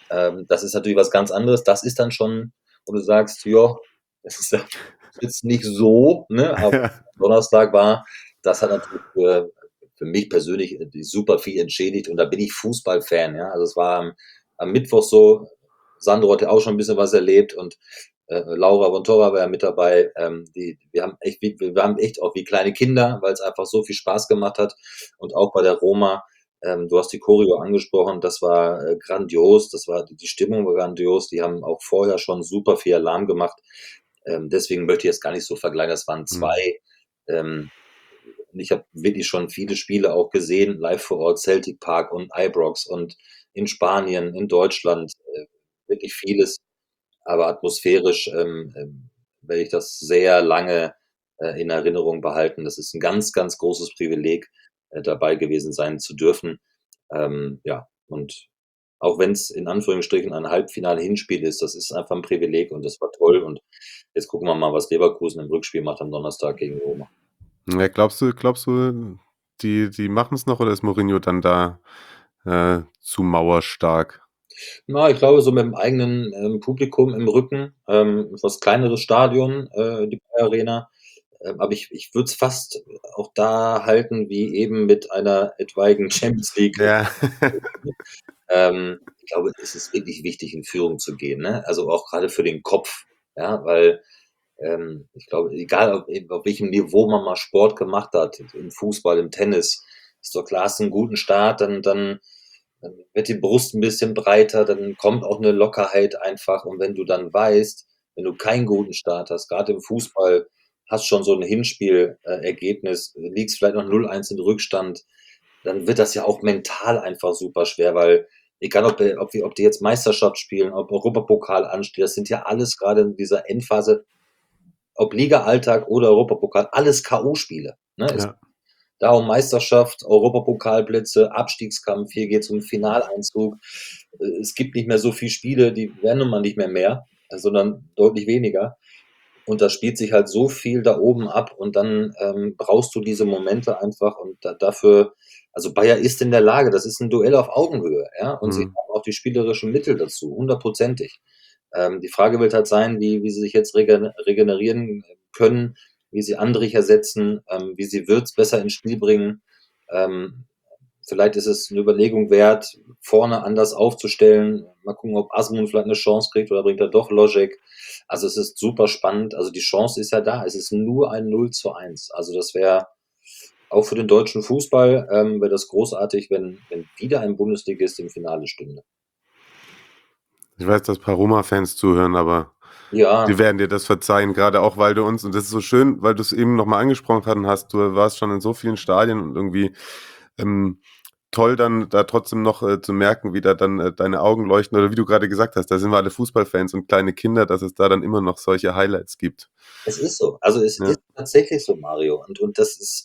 Das ist natürlich was ganz anderes. Das ist dann schon, wo du sagst, ja, das ist jetzt nicht so, ne? Aber Donnerstag das hat natürlich für mich persönlich super viel entschädigt und da bin ich Fußballfan, ja. Also es war am Mittwoch so, Sandro hat ja auch schon ein bisschen was erlebt und Laura Vontora war ja mit dabei. Wir haben echt auch wie kleine Kinder, weil es einfach so viel Spaß gemacht hat. Und auch bei der Roma, du hast die Choreo angesprochen, das war grandios, die Stimmung war grandios, die haben auch vorher schon super viel Alarm gemacht. Deswegen möchte ich jetzt gar nicht so vergleichen, das waren zwei. Und ich habe wirklich schon viele Spiele auch gesehen, live vor Ort, Celtic Park und Ibrox und in Spanien, in Deutschland, wirklich vieles. Aber atmosphärisch werde ich das sehr lange in Erinnerung behalten. Das ist ein ganz, ganz großes Privileg, dabei gewesen sein zu dürfen. Ja, und auch wenn es in Anführungsstrichen ein Halbfinale-Hinspiel ist, das ist einfach ein Privileg und das war toll. Und jetzt gucken wir mal, was Leverkusen im Rückspiel macht am Donnerstag gegen Roma. Ja, glaubst du, die machen es noch oder ist Mourinho dann da zu mauerstark? Na, ich glaube, so mit dem eigenen Publikum im Rücken, etwas kleineres Stadion, die Bayer Arena. Aber ich würde es fast auch da halten, wie eben mit einer etwaigen Champions League. Ja. Ich glaube, es ist wirklich wichtig, in Führung zu gehen, ne? Also auch gerade für den Kopf, ja, weil ich glaube, egal auf welchem Niveau man mal Sport gemacht hat, im Fußball, im Tennis, ist doch klar, hast du einen guten Start, dann wird die Brust ein bisschen breiter, dann kommt auch eine Lockerheit einfach. Und wenn du dann weißt, wenn du keinen guten Start hast, gerade im Fußball, hast schon so ein Hinspielergebnis, liegst vielleicht noch 0-1 in Rückstand, dann wird das ja auch mental einfach super schwer, weil egal ob die jetzt Meisterschaft spielen, ob Europapokal ansteht, das sind ja alles gerade in dieser Endphase, ob Liga-Alltag oder Europapokal, alles K.O.-Spiele. Ne? Ja. Da um Meisterschaft, Europapokalplätze, Abstiegskampf, hier geht es um Finaleinzug. Es gibt nicht mehr so viele Spiele, die werden nun mal nicht mehr, sondern deutlich weniger. Und da spielt sich halt so viel da oben ab und dann brauchst du diese Momente einfach und dafür, also Bayer ist in der Lage, das ist ein Duell auf Augenhöhe, ja, und sie haben auch die spielerischen Mittel dazu, 100%ig. Die Frage wird halt sein, wie sie sich jetzt regenerieren können, wie sie Andrich ersetzen, wie sie Wirtz besser ins Spiel bringen. Vielleicht ist es eine Überlegung wert, vorne anders aufzustellen. Mal gucken, ob Asmund vielleicht eine Chance kriegt oder bringt er doch Logic. Also es ist super spannend. Also die Chance ist ja da. Es ist nur ein 0-1. Also das wäre auch für den deutschen Fußball wäre das großartig, wenn wieder ein Bundesligist im Finale stünde. Ich weiß, dass ein paar Roma-Fans zuhören, aber Ja, die werden dir das verzeihen, gerade auch, weil du uns, und das ist so schön, weil du es eben nochmal angesprochen hast, du warst schon in so vielen Stadien und irgendwie toll dann da trotzdem noch zu merken, wie da dann deine Augen leuchten oder wie du gerade gesagt hast, da sind wir alle Fußballfans und kleine Kinder, dass es da dann immer noch solche Highlights gibt. es ist so. Also es Ja. ist tatsächlich so, Mario. Und das ist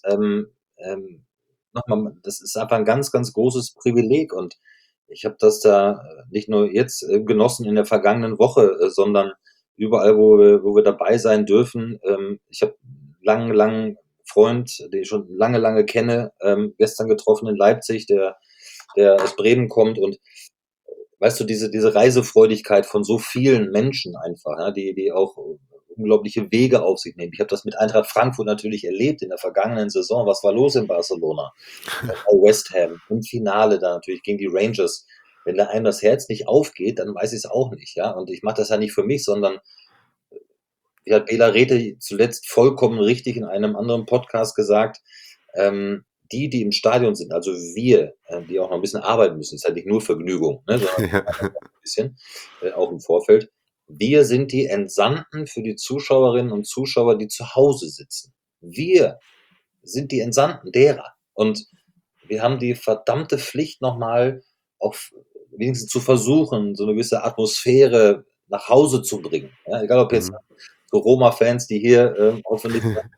nochmal, das ist einfach ein ganz, ganz großes Privileg. Und ich habe das da nicht nur jetzt genossen in der vergangenen Woche, sondern überall, wo wir dabei sein dürfen. Ich habe langen Freund, den ich schon lange kenne, gestern getroffen in Leipzig, der aus Bremen kommt und weißt du, diese Reisefreudigkeit von so vielen Menschen einfach, ja, die auch unglaubliche Wege auf sich nehmen. Ich habe das mit Eintracht Frankfurt natürlich erlebt in der vergangenen Saison. Was war los in Barcelona? Bei West Ham im Finale da natürlich gegen die Rangers. Wenn da einem das Herz nicht aufgeht, dann weiß ich es auch nicht, ja. Und ich mache das ja nicht für mich, sondern wie hat Bela Rete zuletzt vollkommen richtig in einem anderen Podcast gesagt, die im Stadion sind, also wir, die auch noch ein bisschen arbeiten müssen, ist halt nicht nur Vergnügung, ne, sondern Ja. ein bisschen, auch im Vorfeld. Wir sind die Entsandten für die Zuschauerinnen und Zuschauer, die zu Hause sitzen. Wir sind die Entsandten derer. Und wir haben die verdammte Pflicht, nochmal auf wenigstens zu versuchen, so eine gewisse Atmosphäre nach Hause zu bringen. Ja, egal ob jetzt so Roma-Fans, die hier hoffentlich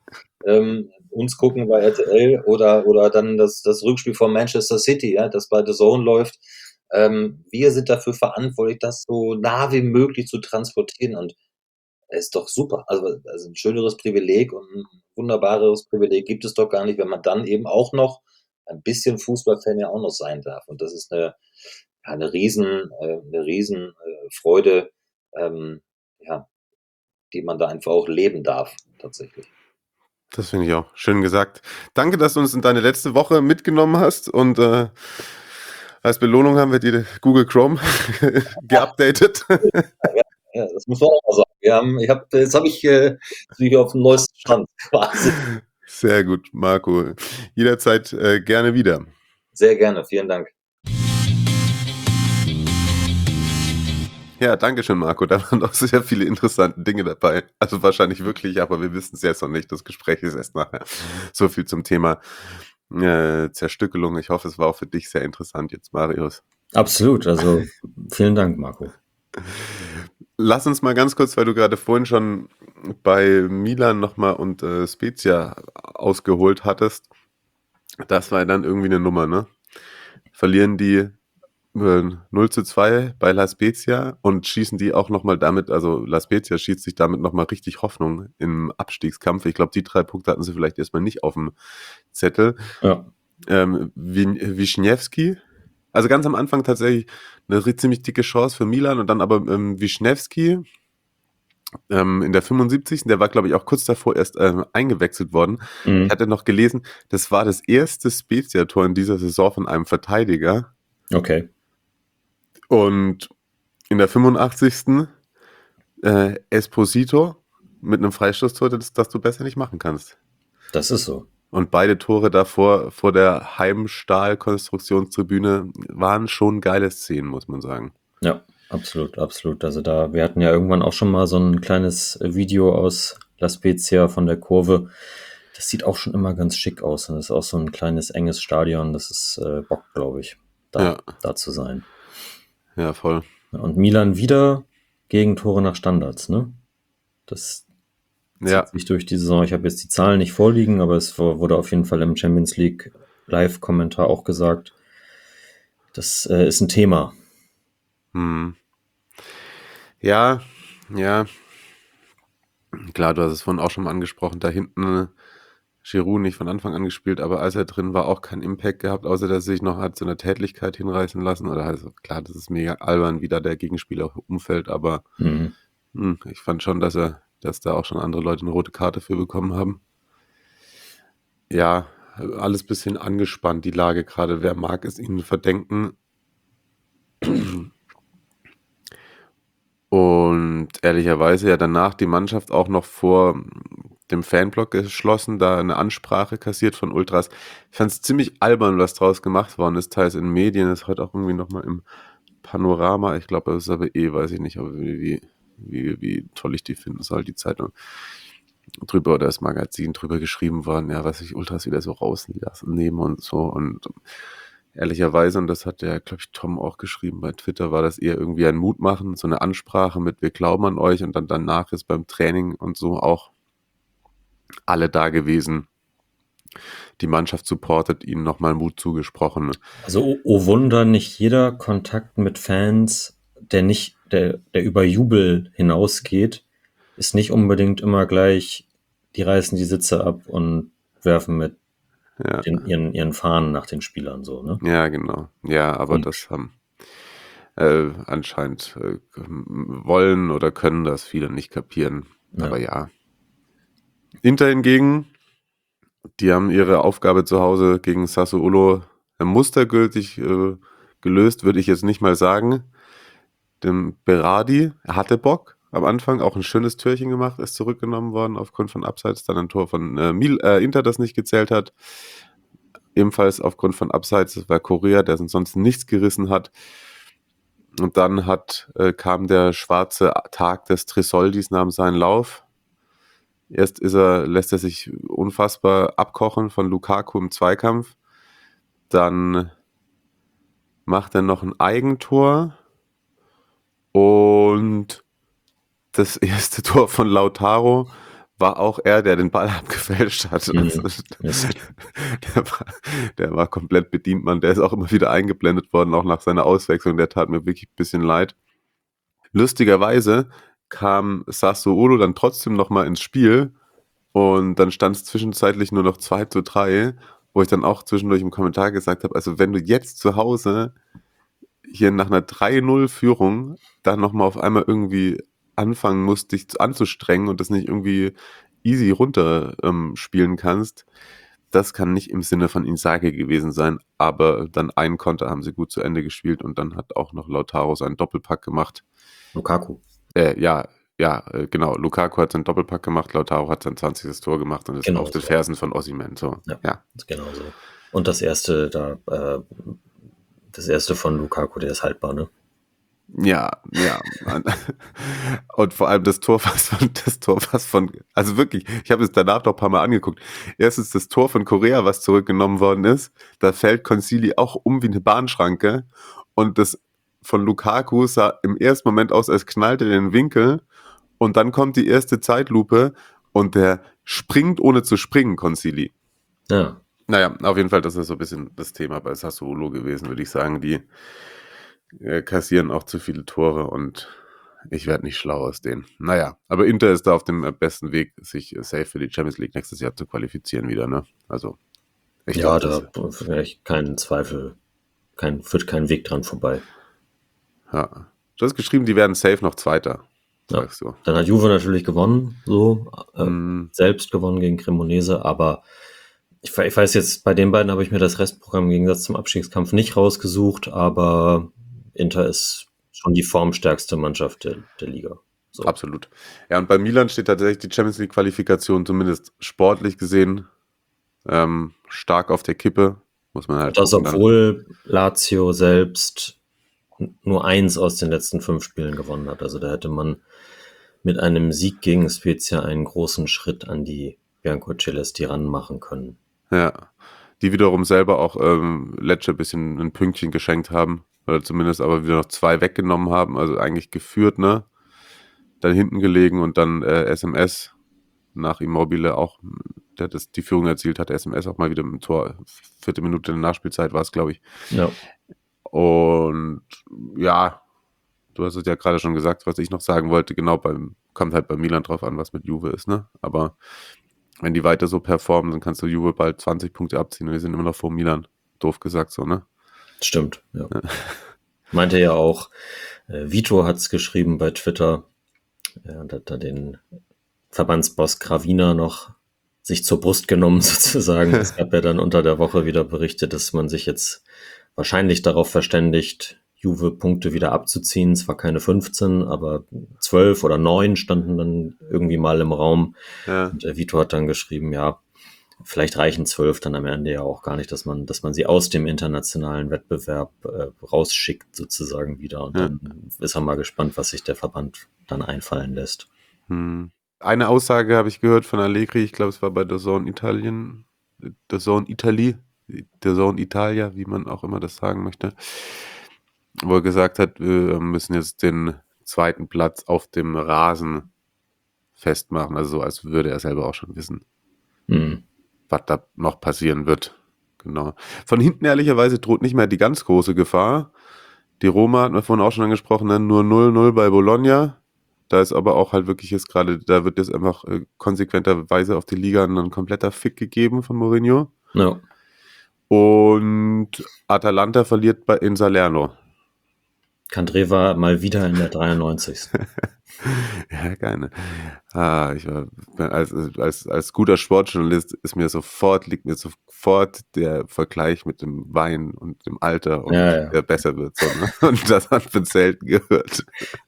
uns gucken bei RTL oder dann das Rückspiel von Manchester City, ja, das bei The Zone läuft. Wir sind dafür verantwortlich, das so nah wie möglich zu transportieren und ist doch super. Also ein schöneres Privileg und ein wunderbares Privileg gibt es doch gar nicht, wenn man dann eben auch noch ein bisschen Fußballfan ja auch noch sein darf. Und das ist eine riesen Freude, ja, die man da einfach auch leben darf, tatsächlich. Das finde ich auch. Schön gesagt. Danke, dass du uns in deine letzte Woche mitgenommen hast und als Belohnung haben wir die Google Chrome geupdatet. Ja, das muss man auch mal sagen. Jetzt bin ich auf dem neuesten Stand quasi. Sehr gut, Marco. Jederzeit gerne wieder. Sehr gerne, vielen Dank. Ja, danke schön, Marco. Da waren auch sehr viele interessante Dinge dabei. Also wahrscheinlich wirklich, aber wir wissen es jetzt noch nicht. Das Gespräch ist erst nachher. So viel zum Thema Zerstückelung. Ich hoffe, es war auch für dich sehr interessant jetzt, Marius. Absolut, also vielen Dank, Marco. Lass uns mal ganz kurz, weil du gerade vorhin schon bei Milan nochmal und Spezia ausgeholt hattest. Das war dann irgendwie eine Nummer, ne? Verlieren die 0-2 bei La Spezia und schießen die auch nochmal damit, also La Spezia schießt sich damit nochmal richtig Hoffnung im Abstiegskampf. Ich glaube, die 3 Punkte hatten sie vielleicht erstmal nicht auf dem Zettel. Ja. Wischniewski, also ganz am Anfang tatsächlich eine ziemlich dicke Chance für Milan und dann aber Wischniewski in der 75. Der war, glaube ich, auch kurz davor erst eingewechselt worden. Ich hatte noch gelesen, das war das erste Spezia-Tor in dieser Saison von einem Verteidiger. Okay. Und in der 85. Esposito mit einem Freistoßtor, das du besser nicht machen kannst. Das ist so. Und beide Tore davor vor der Heimstahl-Konstruktionstribüne waren schon geile Szenen, muss man sagen. Ja, absolut, absolut. Also wir hatten ja irgendwann auch schon mal so ein kleines Video aus La Spezia von der Kurve. Das sieht auch schon immer ganz schick aus. Und das ist auch so ein kleines, enges Stadion. Das ist Bock, glaube ich, da zu sein. Ja, voll. Und Milan wieder Gegentore nach Standards, ne? Das zieht sich durch die Saison. Ich habe jetzt die Zahlen nicht vorliegen, aber es wurde auf jeden Fall im Champions League Live-Kommentar auch gesagt. Das ist ein Thema. Ja. Klar, du hast es vorhin auch schon mal angesprochen. Da hinten Giroud nicht von Anfang an gespielt, aber als er drin war, auch keinen Impact gehabt, außer dass er sich noch hat zu einer Tätlichkeit hinreißen lassen. Oder also klar, das ist mega albern, wie da der Gegenspieler umfällt, aber ich fand schon, dass da auch schon andere Leute eine rote Karte für bekommen haben. Ja, alles ein bisschen angespannt, die Lage gerade. Wer mag es ihnen verdenken? Und ehrlicherweise ja danach die Mannschaft auch noch vor dem Fanblock geschlossen, da eine Ansprache kassiert von Ultras. Ich fand es ziemlich albern, was draus gemacht worden ist, teils in Medien, ist heute auch irgendwie nochmal im Panorama. Ich glaube, das ist aber weiß ich nicht, wie toll ich die finden soll, die Zeitung drüber oder das Magazin drüber geschrieben worden, ja, was sich Ultras wieder so rausnehmen und so. Und ehrlicherweise, und das hat ja, glaube ich, Tom auch geschrieben bei Twitter, war das eher irgendwie ein Mutmachen, so eine Ansprache mit wir glauben an euch und dann danach ist beim Training und so auch alle da gewesen. Die Mannschaft supportet, ihnen nochmal Mut zugesprochen. Also, oh Wunder, nicht jeder Kontakt mit Fans, der über Jubel hinausgeht, ist nicht unbedingt immer gleich, die reißen die Sitze ab und werfen mit ihren Fahnen nach den Spielern so, ne? Ja, genau. Ja, aber das haben anscheinend wollen oder können das viele nicht kapieren. Ja. Aber ja. Inter hingegen, die haben ihre Aufgabe zu Hause gegen Sassuolo mustergültig gelöst, würde ich jetzt nicht mal sagen. Dem Berardi, er hatte Bock am Anfang, auch ein schönes Türchen gemacht, ist zurückgenommen worden aufgrund von Abseits, dann ein Tor von Inter, das nicht gezählt hat. Ebenfalls aufgrund von Abseits, das war Correa, der sonst nichts gerissen hat. Und dann kam der schwarze Tag des Tresoldis, nahm seinen Lauf. Erst lässt er sich unfassbar abkochen von Lukaku im Zweikampf. Dann macht er noch ein Eigentor. Und das erste Tor von Lautaro war auch er, der den Ball abgefälscht hat. Also, der war komplett bedient, Mann. Der ist auch immer wieder eingeblendet worden, auch nach seiner Auswechslung. Der tat mir wirklich ein bisschen leid. Lustigerweise kam Sassuolo dann trotzdem nochmal ins Spiel und dann stand es zwischenzeitlich nur noch 2-3, wo ich dann auch zwischendurch im Kommentar gesagt habe, also wenn du jetzt zu Hause hier nach einer 3-0-Führung dann nochmal auf einmal irgendwie anfangen musst, dich anzustrengen und das nicht irgendwie easy runter spielen kannst, das kann nicht im Sinne von Inzaghi gewesen sein, aber dann einen Konter haben sie gut zu Ende gespielt und dann hat auch noch Lautaro seinen Doppelpack gemacht. Lukaku. Genau. Lukaku hat seinen Doppelpack gemacht, Lautaro hat sein 20. Tor gemacht und ist Genau auf den so. Fersen von Osimhen. So. Ja. Genau so. Und das erste von Lukaku, der ist haltbar, ne? Ja. Und vor allem das Tor, also wirklich, ich habe es danach noch ein paar Mal angeguckt. Erstens das Tor von Korea, was zurückgenommen worden ist. Da fällt Concili auch um wie eine Bahnschranke. Und das von Lukaku sah im ersten Moment aus, als knallte in den Winkel. Und dann kommt die erste Zeitlupe und der springt ohne zu springen, Concili. Ja. Naja, auf jeden Fall, das ist so ein bisschen das Thema bei Sassuolo gewesen, würde ich sagen. Die kassieren auch zu viele Tore und ich werde nicht schlau aus denen. Naja, aber Inter ist da auf dem besten Weg, sich safe für die Champions League nächstes Jahr zu qualifizieren wieder, ne? Also, ich glaube, da vielleicht keinen Zweifel, führt kein Weg dran vorbei. Ja. Du hast geschrieben, die werden safe noch Zweiter, sagst du. Dann hat Juve natürlich gewonnen, selbst gewonnen gegen Cremonese, aber ich weiß jetzt, bei den beiden habe ich mir das Restprogramm im Gegensatz zum Abstiegskampf nicht rausgesucht, aber Inter ist schon die formstärkste Mannschaft der Liga. So. Absolut. Ja, und bei Milan steht tatsächlich die Champions League Qualifikation zumindest sportlich gesehen stark auf der Kippe, muss man halt das, obwohl Lazio selbst nur 1 aus den letzten 5 Spielen gewonnen hat. Also da hätte man mit einem Sieg gegen Spezia einen großen Schritt an die Biancocelesti ranmachen können. Ja, die wiederum selber auch Lecce ein bisschen ein Pünktchen geschenkt haben, oder zumindest aber wieder noch 2 weggenommen haben, also eigentlich geführt, ne? Dann hinten gelegen und dann SMS nach Immobile auch, der das die Führung erzielt hat, SMS auch mal wieder im Tor, 4. Minute in der Nachspielzeit war es, glaube ich. Ja. Und ja, du hast es ja gerade schon gesagt, was ich noch sagen wollte, genau, kommt halt bei Milan drauf an, was mit Juve ist, ne? Aber wenn die weiter so performen, dann kannst du Juve bald 20 Punkte abziehen und die sind immer noch vor Milan. Doof gesagt so, ne? Stimmt, ja. Meinte ja auch, Vito hat es geschrieben bei Twitter, und hat da den Verbandsboss Gravina noch sich zur Brust genommen sozusagen. Es gab ja dann unter der Woche wieder Berichte, dass man sich jetzt wahrscheinlich darauf verständigt, Juve Punkte wieder abzuziehen. Zwar keine 15, aber 12 oder 9 standen dann irgendwie mal im Raum. Ja. Und Vito hat dann geschrieben, ja, vielleicht reichen 12 dann am Ende ja auch gar nicht, dass man sie aus dem internationalen Wettbewerb rausschickt sozusagen wieder. Und dann ist er mal gespannt, was sich der Verband dann einfallen lässt. Eine Aussage habe ich gehört von Allegri, ich glaube, es war bei The Zone Italia, wie man auch immer das sagen möchte, wo er gesagt hat, wir müssen jetzt den 2. Platz auf dem Rasen festmachen, also so, als würde er selber auch schon wissen, was da noch passieren wird. Genau. Von hinten ehrlicherweise droht nicht mehr die ganz große Gefahr. Die Roma hatten wir vorhin auch schon angesprochen, ne? Nur 0-0 bei Bologna. Da ist aber auch halt wirklich jetzt gerade, da wird jetzt einfach konsequenterweise auf die Liga ein kompletter Fick gegeben von Mourinho. Ja. Und Atalanta verliert in Salerno. Candreva mal wieder in der 93. Ja, geil. Als guter Sportjournalist liegt mir sofort der Vergleich mit dem Wein und dem Alter und der besser wird. So, ne? Und das hat mir selten gehört.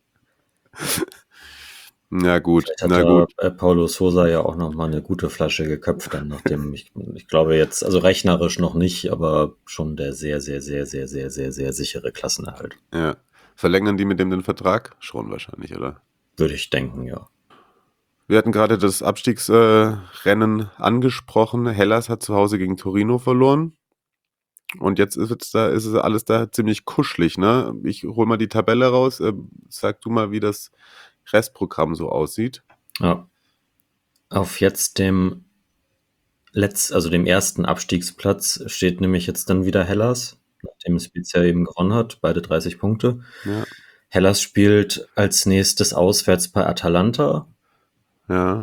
Na gut. Paulo Sousa ja auch nochmal eine gute Flasche geköpft, dann nachdem ich glaube jetzt, also rechnerisch noch nicht, aber schon der sehr, sehr, sehr, sehr, sehr, sehr, sehr sichere Klassenerhalt. Ja. Verlängern die mit dem den Vertrag? Schon wahrscheinlich, oder? Würde ich denken, ja. Wir hatten gerade das Abstiegsrennen angesprochen. Hellas hat zu Hause gegen Torino verloren. Und jetzt ist es alles da ziemlich kuschelig, ne? Ich hol mal die Tabelle raus. Sag du mal, wie das Restprogramm so aussieht. Ja. Auf jetzt dem ersten Abstiegsplatz steht nämlich jetzt dann wieder Hellas, nachdem Spezia eben gewonnen hat, beide 30 Punkte. Ja. Hellas spielt als nächstes auswärts bei Atalanta. Ja.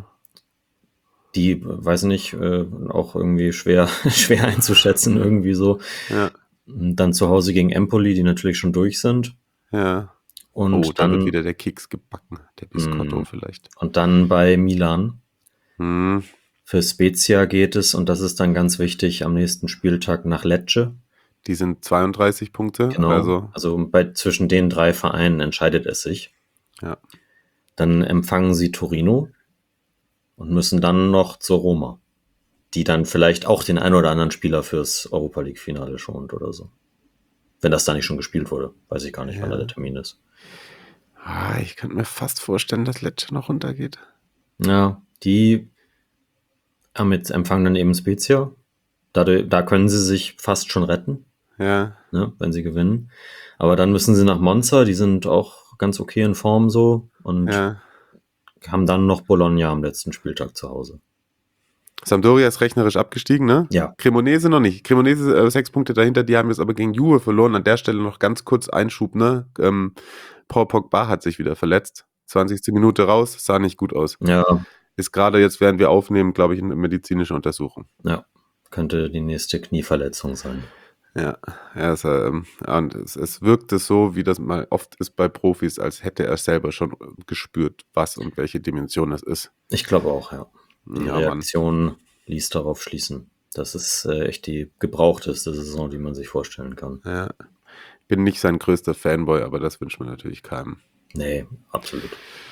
Die, weiß nicht, auch irgendwie schwer einzuschätzen, irgendwie so. Ja. Dann zu Hause gegen Empoli, die natürlich schon durch sind. Ja. Und da dann wird wieder der Keks gebacken, der Biscotto vielleicht. Und dann bei Milan. Hm. Für Spezia geht es, und das ist dann ganz wichtig, am nächsten Spieltag nach Lecce. Die sind 32 Punkte. Genau. Also zwischen den 3 Vereinen entscheidet es sich. Ja. Dann empfangen sie Torino und müssen dann noch zur Roma, die dann vielleicht auch den einen oder anderen Spieler fürs Europa League-Finale schont oder so. Wenn das da nicht schon gespielt wurde. Weiß ich gar nicht, wann da der Termin ist. Ich könnte mir fast vorstellen, dass Lecce noch runtergeht. Ja, die empfangen dann eben Spezia. Da können sie sich fast schon retten, Ja. ne, wenn sie gewinnen. Aber dann müssen sie nach Monza, die sind auch ganz okay in Form so und haben dann noch Bologna am letzten Spieltag zu Hause. Sampdoria ist rechnerisch abgestiegen, ne? Ja. Cremonese noch nicht. Cremonese 6 Punkte dahinter, die haben jetzt aber gegen Juve verloren. An der Stelle noch ganz kurz Einschub, ne? Paul Pogba hat sich wieder verletzt. 20. Minute raus, sah nicht gut aus. Ja. Ist gerade jetzt, während wir aufnehmen, glaube ich, eine medizinische Untersuchung. Ja, könnte die nächste Knieverletzung sein. Ja, und es wirkte so, wie das mal oft ist bei Profis, als hätte er selber schon gespürt, was und welche Dimension das ist. Ich glaube auch, ja. Die Ja, Reaktion ließ darauf schließen. Das ist echt die gebrauchteste Saison, die man sich vorstellen kann. Ja. Ich bin nicht sein größter Fanboy, aber das wünscht man natürlich keinem. Nee, absolut.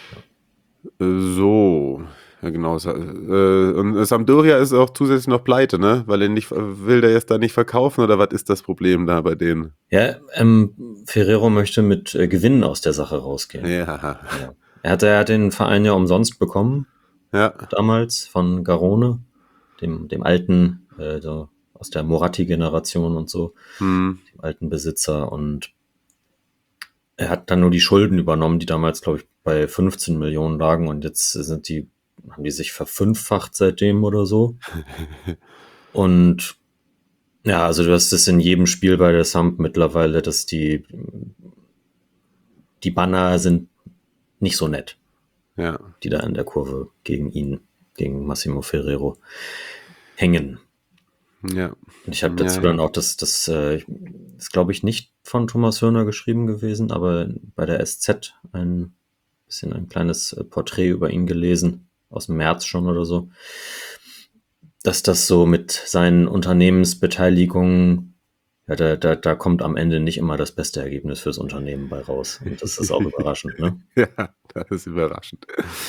So, ja genau. Und Sampdoria ist auch zusätzlich noch pleite, ne? Weil will der jetzt da nicht verkaufen oder was ist das Problem da bei denen? Ja, Ferrero möchte mit Gewinnen aus der Sache rausgehen. Ja. Er hat den Verein ja umsonst bekommen. Ja. Damals von Garone, dem alten, so aus der Moratti-Generation und so, dem alten Besitzer. Und er hat dann nur die Schulden übernommen, die damals, glaube ich, bei 15 Millionen lagen. Und jetzt haben die sich verfünffacht seitdem oder so. Und ja, also du hast das in jedem Spiel bei der Samp mittlerweile, dass die Banner sind nicht so nett. Ja. Die da in der Kurve gegen Massimo Ferrero hängen. Ja. Und ich habe dazu dann auch das ist, glaube ich, nicht von Thomas Hörner geschrieben gewesen, aber bei der SZ ein kleines Porträt über ihn gelesen, aus dem März schon oder so, dass das so mit seinen Unternehmensbeteiligungen, ja, da kommt am Ende nicht immer das beste Ergebnis fürs Unternehmen bei raus. Und das ist auch überraschend, ne? Ja, das ist überraschend.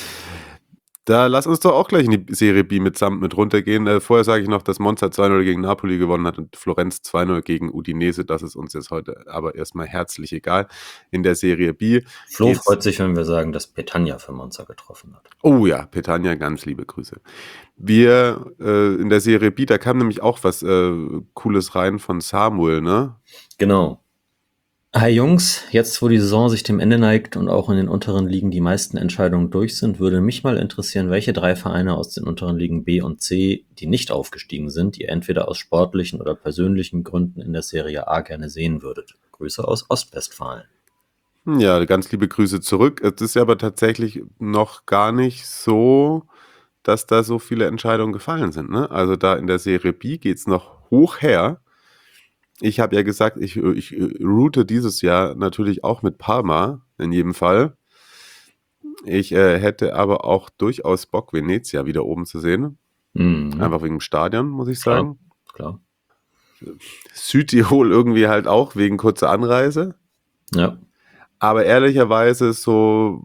Da lass uns doch auch gleich in die Serie B mit runtergehen. Vorher sage ich noch, dass Monza 2-0 gegen Napoli gewonnen hat und Florenz 2-0 gegen Udinese. Das ist uns jetzt heute aber erstmal herzlich egal. In der Serie B. Flo freut sich, wenn wir sagen, dass Petagna für Monza getroffen hat. Oh ja, Petagna, ganz liebe Grüße. Wir in der Serie B, da kam nämlich auch was Cooles rein von Samuel, ne? Genau. Hi Jungs, jetzt wo die Saison sich dem Ende neigt und auch in den unteren Ligen die meisten Entscheidungen durch sind, würde mich mal interessieren, welche 3 Vereine aus den unteren Ligen B und C, die nicht aufgestiegen sind, ihr entweder aus sportlichen oder persönlichen Gründen in der Serie A gerne sehen würdet. Grüße aus Ostwestfalen. Ja, ganz liebe Grüße zurück. Es ist ja aber tatsächlich noch gar nicht so, dass da so viele Entscheidungen gefallen sind, ne? Also da in der Serie B geht's noch hoch her. Ich habe ja gesagt, ich route dieses Jahr natürlich auch mit Parma, in jedem Fall. Ich hätte aber auch durchaus Bock, Venezia wieder oben zu sehen. Einfach wegen dem Stadion, muss ich sagen. Klar. Südtirol irgendwie halt auch, wegen kurzer Anreise. Ja. Aber ehrlicherweise so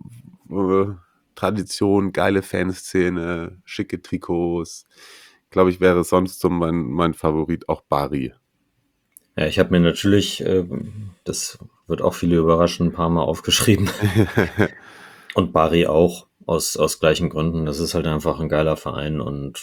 Tradition, geile Fanszene, schicke Trikots. Glaube ich, wäre sonst so mein Favorit auch Bari. Ja, ich habe mir natürlich, das wird auch viele überraschen, ein paar Mal aufgeschrieben. Und Bari auch, aus gleichen Gründen. Das ist halt einfach ein geiler Verein und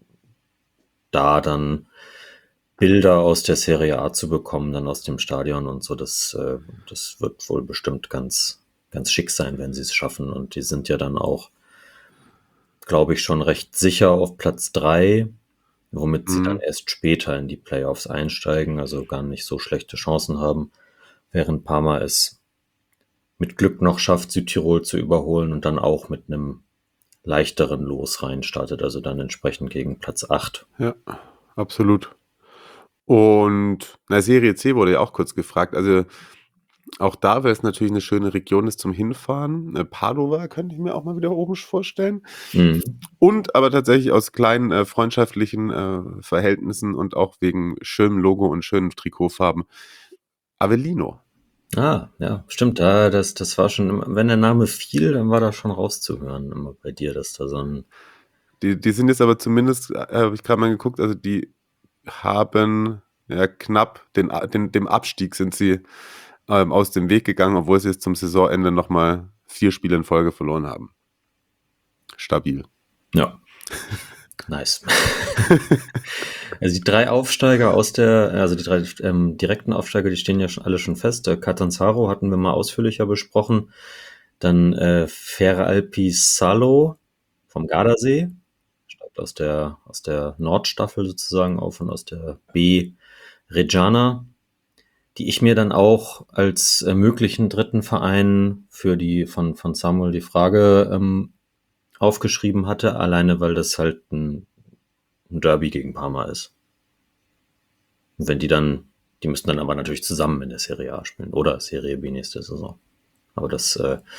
da dann Bilder aus der Serie A zu bekommen, dann aus dem Stadion und so, das wird wohl bestimmt ganz, ganz schick sein, wenn sie es schaffen. Und die sind ja dann auch, glaube ich, schon recht sicher auf Platz 3, womit sie dann erst später in die Playoffs einsteigen, also gar nicht so schlechte Chancen haben, während Parma es mit Glück noch schafft, Südtirol zu überholen und dann auch mit einem leichteren Los reinstartet, also dann entsprechend gegen Platz 8. Ja, absolut. Und Serie C wurde ja auch kurz gefragt. Also auch da wäre es natürlich eine schöne Region ist zum Hinfahren. Padova könnte ich mir auch mal wieder oben vorstellen. Und aber tatsächlich aus kleinen freundschaftlichen Verhältnissen und auch wegen schönem Logo und schönen Trikotfarben. Avellino. Ah, ja, stimmt. Das war schon, wenn der Name fiel, dann war das schon rauszuhören immer bei dir, dass da so ein... Die sind jetzt aber zumindest, habe ich gerade mal geguckt, also die haben knapp dem Abstieg sind sie aus dem Weg gegangen, obwohl sie jetzt zum Saisonende nochmal 4 Spiele in Folge verloren haben. Stabil. Ja. Nice. Also die 3 Aufsteiger die 3 direkten Aufsteiger, die stehen ja alle schon fest. Catanzaro hatten wir mal ausführlicher besprochen. Dann Fere Alpi Salo vom Gardasee. Steigt aus der Nordstaffel sozusagen auf und aus der B Reggiana, die ich mir dann auch als möglichen dritten Verein für die von Samuel die Frage aufgeschrieben hatte, alleine weil das halt ein Derby gegen Parma ist. Und wenn die müssten dann aber natürlich zusammen in der Serie A spielen oder Serie B nächste Saison. Aber das,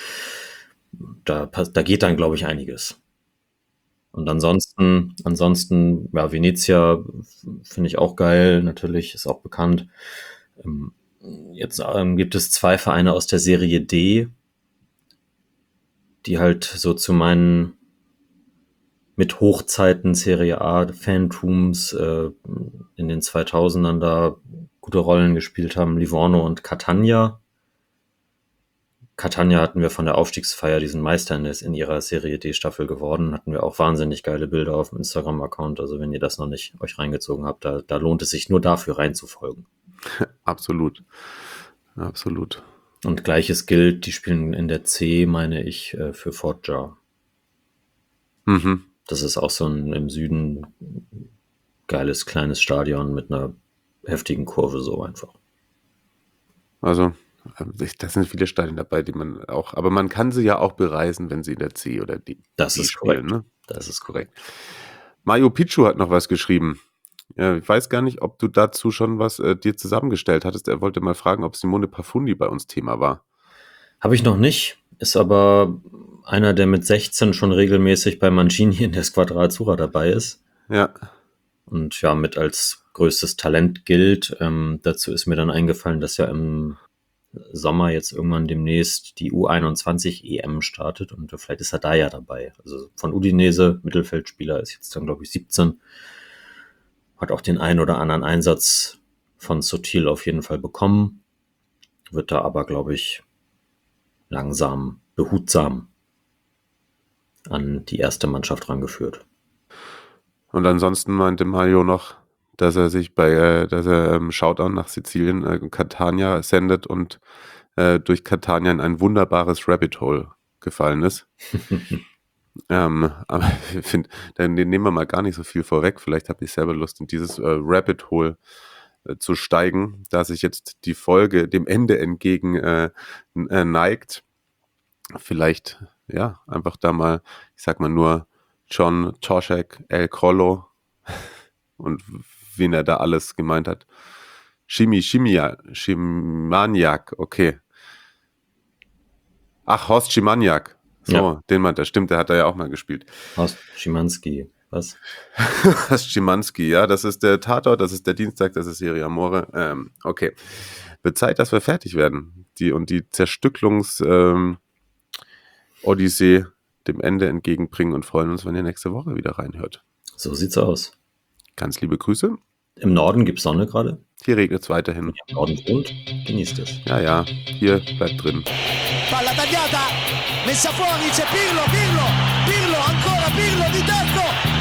da geht dann, glaube ich, einiges. Und ansonsten, ja, Venezia finde ich auch geil, natürlich, ist auch bekannt. Jetzt gibt es 2 Vereine aus der Serie D, die halt so zu meinen mit Hochzeiten Serie A Fantums in den 2000ern da gute Rollen gespielt haben, Livorno und Catania. Catania hatten wir von der Aufstiegsfeier, die sind Meister in ihrer Serie D-Staffel geworden, hatten wir auch wahnsinnig geile Bilder auf dem Instagram-Account, also wenn ihr das noch nicht euch reingezogen habt, da lohnt es sich nur dafür reinzufolgen. Absolut. Und Gleiches gilt, die spielen in der C, meine ich, für Foggia. Das ist auch so ein im Süden geiles, kleines Stadion mit einer heftigen Kurve so einfach. Also, da sind viele Stadien dabei, die man auch, aber man kann sie ja auch bereisen, wenn sie in der C oder D spielen. Ne? Das ist korrekt. Mario Picchu hat noch was geschrieben. Ja, ich weiß gar nicht, ob du dazu schon was dir zusammengestellt hattest. Er wollte mal fragen, ob Simone Pafundi bei uns Thema war. Habe ich noch nicht, ist aber einer, der mit 16 schon regelmäßig bei Mancini in der Squadra Azzurra dabei ist. Ja. Und ja, mit als größtes Talent gilt. Dazu ist mir dann eingefallen, dass ja im Sommer jetzt irgendwann demnächst die U21 EM startet und vielleicht ist er da ja dabei. Also von Udinese, Mittelfeldspieler, ist jetzt dann, glaube ich, 17. Hat auch den einen oder anderen Einsatz von Sotil auf jeden Fall bekommen. Wird da aber, glaube ich, langsam, behutsam an die erste Mannschaft rangeführt. Und ansonsten meinte Mario noch, dass er sich Shoutout nach Sizilien, Catania sendet und durch Catania in ein wunderbares Rabbit Hole gefallen ist. Aber ich finde, dann nehmen wir mal gar nicht so viel vorweg. Vielleicht habe ich selber Lust, in dieses Rabbit Hole zu steigen, da sich jetzt die Folge dem Ende entgegen neigt. Vielleicht, ja, einfach da mal, ich sag mal nur John Toshek, El Crollo und wen er da alles gemeint hat. Szymaniak, okay. Ach, Horst Szymaniak. So, ja. Den meint er. Stimmt, der hat da ja auch mal gespielt. Horst Szymanski, was? Horst Szymanski, ja, das ist der Tatort, das ist der Dienstag, das ist Serie Amore. Okay. Wird Zeit, dass wir fertig werden. Die Zerstücklungs-Odyssee dem Ende entgegenbringen und freuen uns, wenn ihr nächste Woche wieder reinhört. So sieht's aus. Ganz liebe Grüße. Im Norden gibt's Sonne gerade. Hier regnet es weiterhin. Wenn ihr im Norden wohnt, genießt es. Ja, hier bleibt drin. Palla tagliata, messa fuori, c'è Pirlo, ancora Pirlo di tacco,